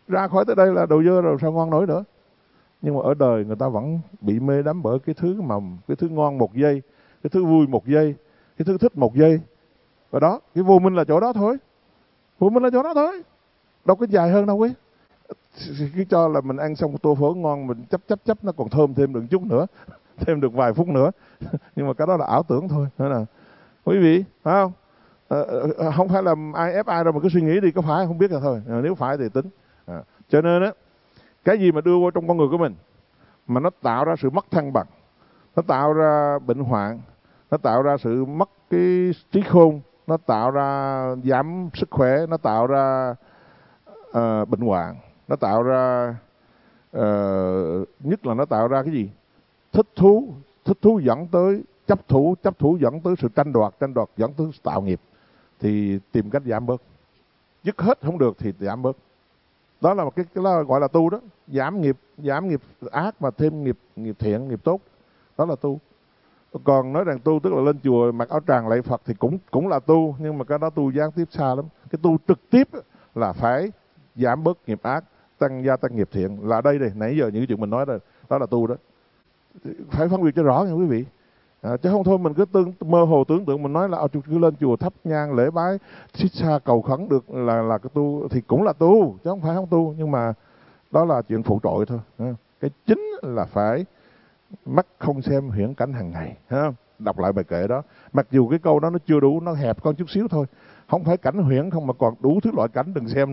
ra khỏi tới đây là đồ dơ rồi, sao ngon nổi nữa. Nhưng mà ở đời người ta vẫn bị mê đắm bởi cái thứ mà cái thứ ngon một giây, cái thứ vui một giây, cái thứ thích một giây. Và đó, cái vô minh là chỗ đó thôi. Vô minh là chỗ đó thôi. Đâu có dài hơn đâu quý. Cứ cho là mình ăn xong một tô phở ngon, mình chấp chấp chấp nó còn thơm thêm được chút nữa, thêm được vài phút nữa. Nhưng mà cái đó là ảo tưởng thôi. Thế là quý vị, phải không? À, không phải là ai ép ai đâu, mà cứ suy nghĩ đi, có phải không biết là thôi. À, nếu phải thì tính. À, cho nên á, cái gì mà đưa vô trong con người của mình mà nó tạo ra sự mất thăng bằng, nó tạo ra bệnh hoạn, nó tạo ra sự mất cái trí khôn, nó tạo ra giảm sức khỏe, nó tạo ra uh, bệnh hoạn, nó tạo ra uh, nhất là nó tạo ra cái gì? Thích thú, thích thú dẫn tới chấp thủ, chấp thủ dẫn tới sự tranh đoạt, tranh đoạt dẫn tới tạo nghiệp. Thì tìm cách giảm bớt. Dứt hết không được thì giảm bớt. Đó là một cái, cái đó gọi là tu đó. Giảm nghiệp, giảm nghiệp ác mà thêm nghiệp nghiệp thiện, nghiệp tốt. Đó là tu. Còn nói rằng tu tức là lên chùa mặc áo tràng lạy Phật thì cũng cũng là tu, nhưng mà cái đó tu gián tiếp xa lắm. Cái tu trực tiếp là phải giảm bớt nghiệp ác, tăng gia tăng nghiệp thiện. Là đây đây, nãy giờ những cái chuyện mình nói đây, đó là tu đó. Phải phân biệt cho rõ nha quý vị. À, chứ không thôi mình cứ tương, mơ hồ tưởng tượng mình nói là à, cứ lên chùa thắp nhang lễ bái xích xa cầu khấn được là là cái tu, thì cũng là tu chứ không phải không tu, nhưng mà đó là chuyện phụ trội thôi. À, cái chính là phải mắt không xem huyễn cảnh hàng ngày. À, đọc lại bài kệ đó, mặc dù cái câu đó nó chưa đủ, nó hẹp con chút xíu thôi, không phải cảnh huyễn không mà còn đủ thứ loại cảnh đừng xem.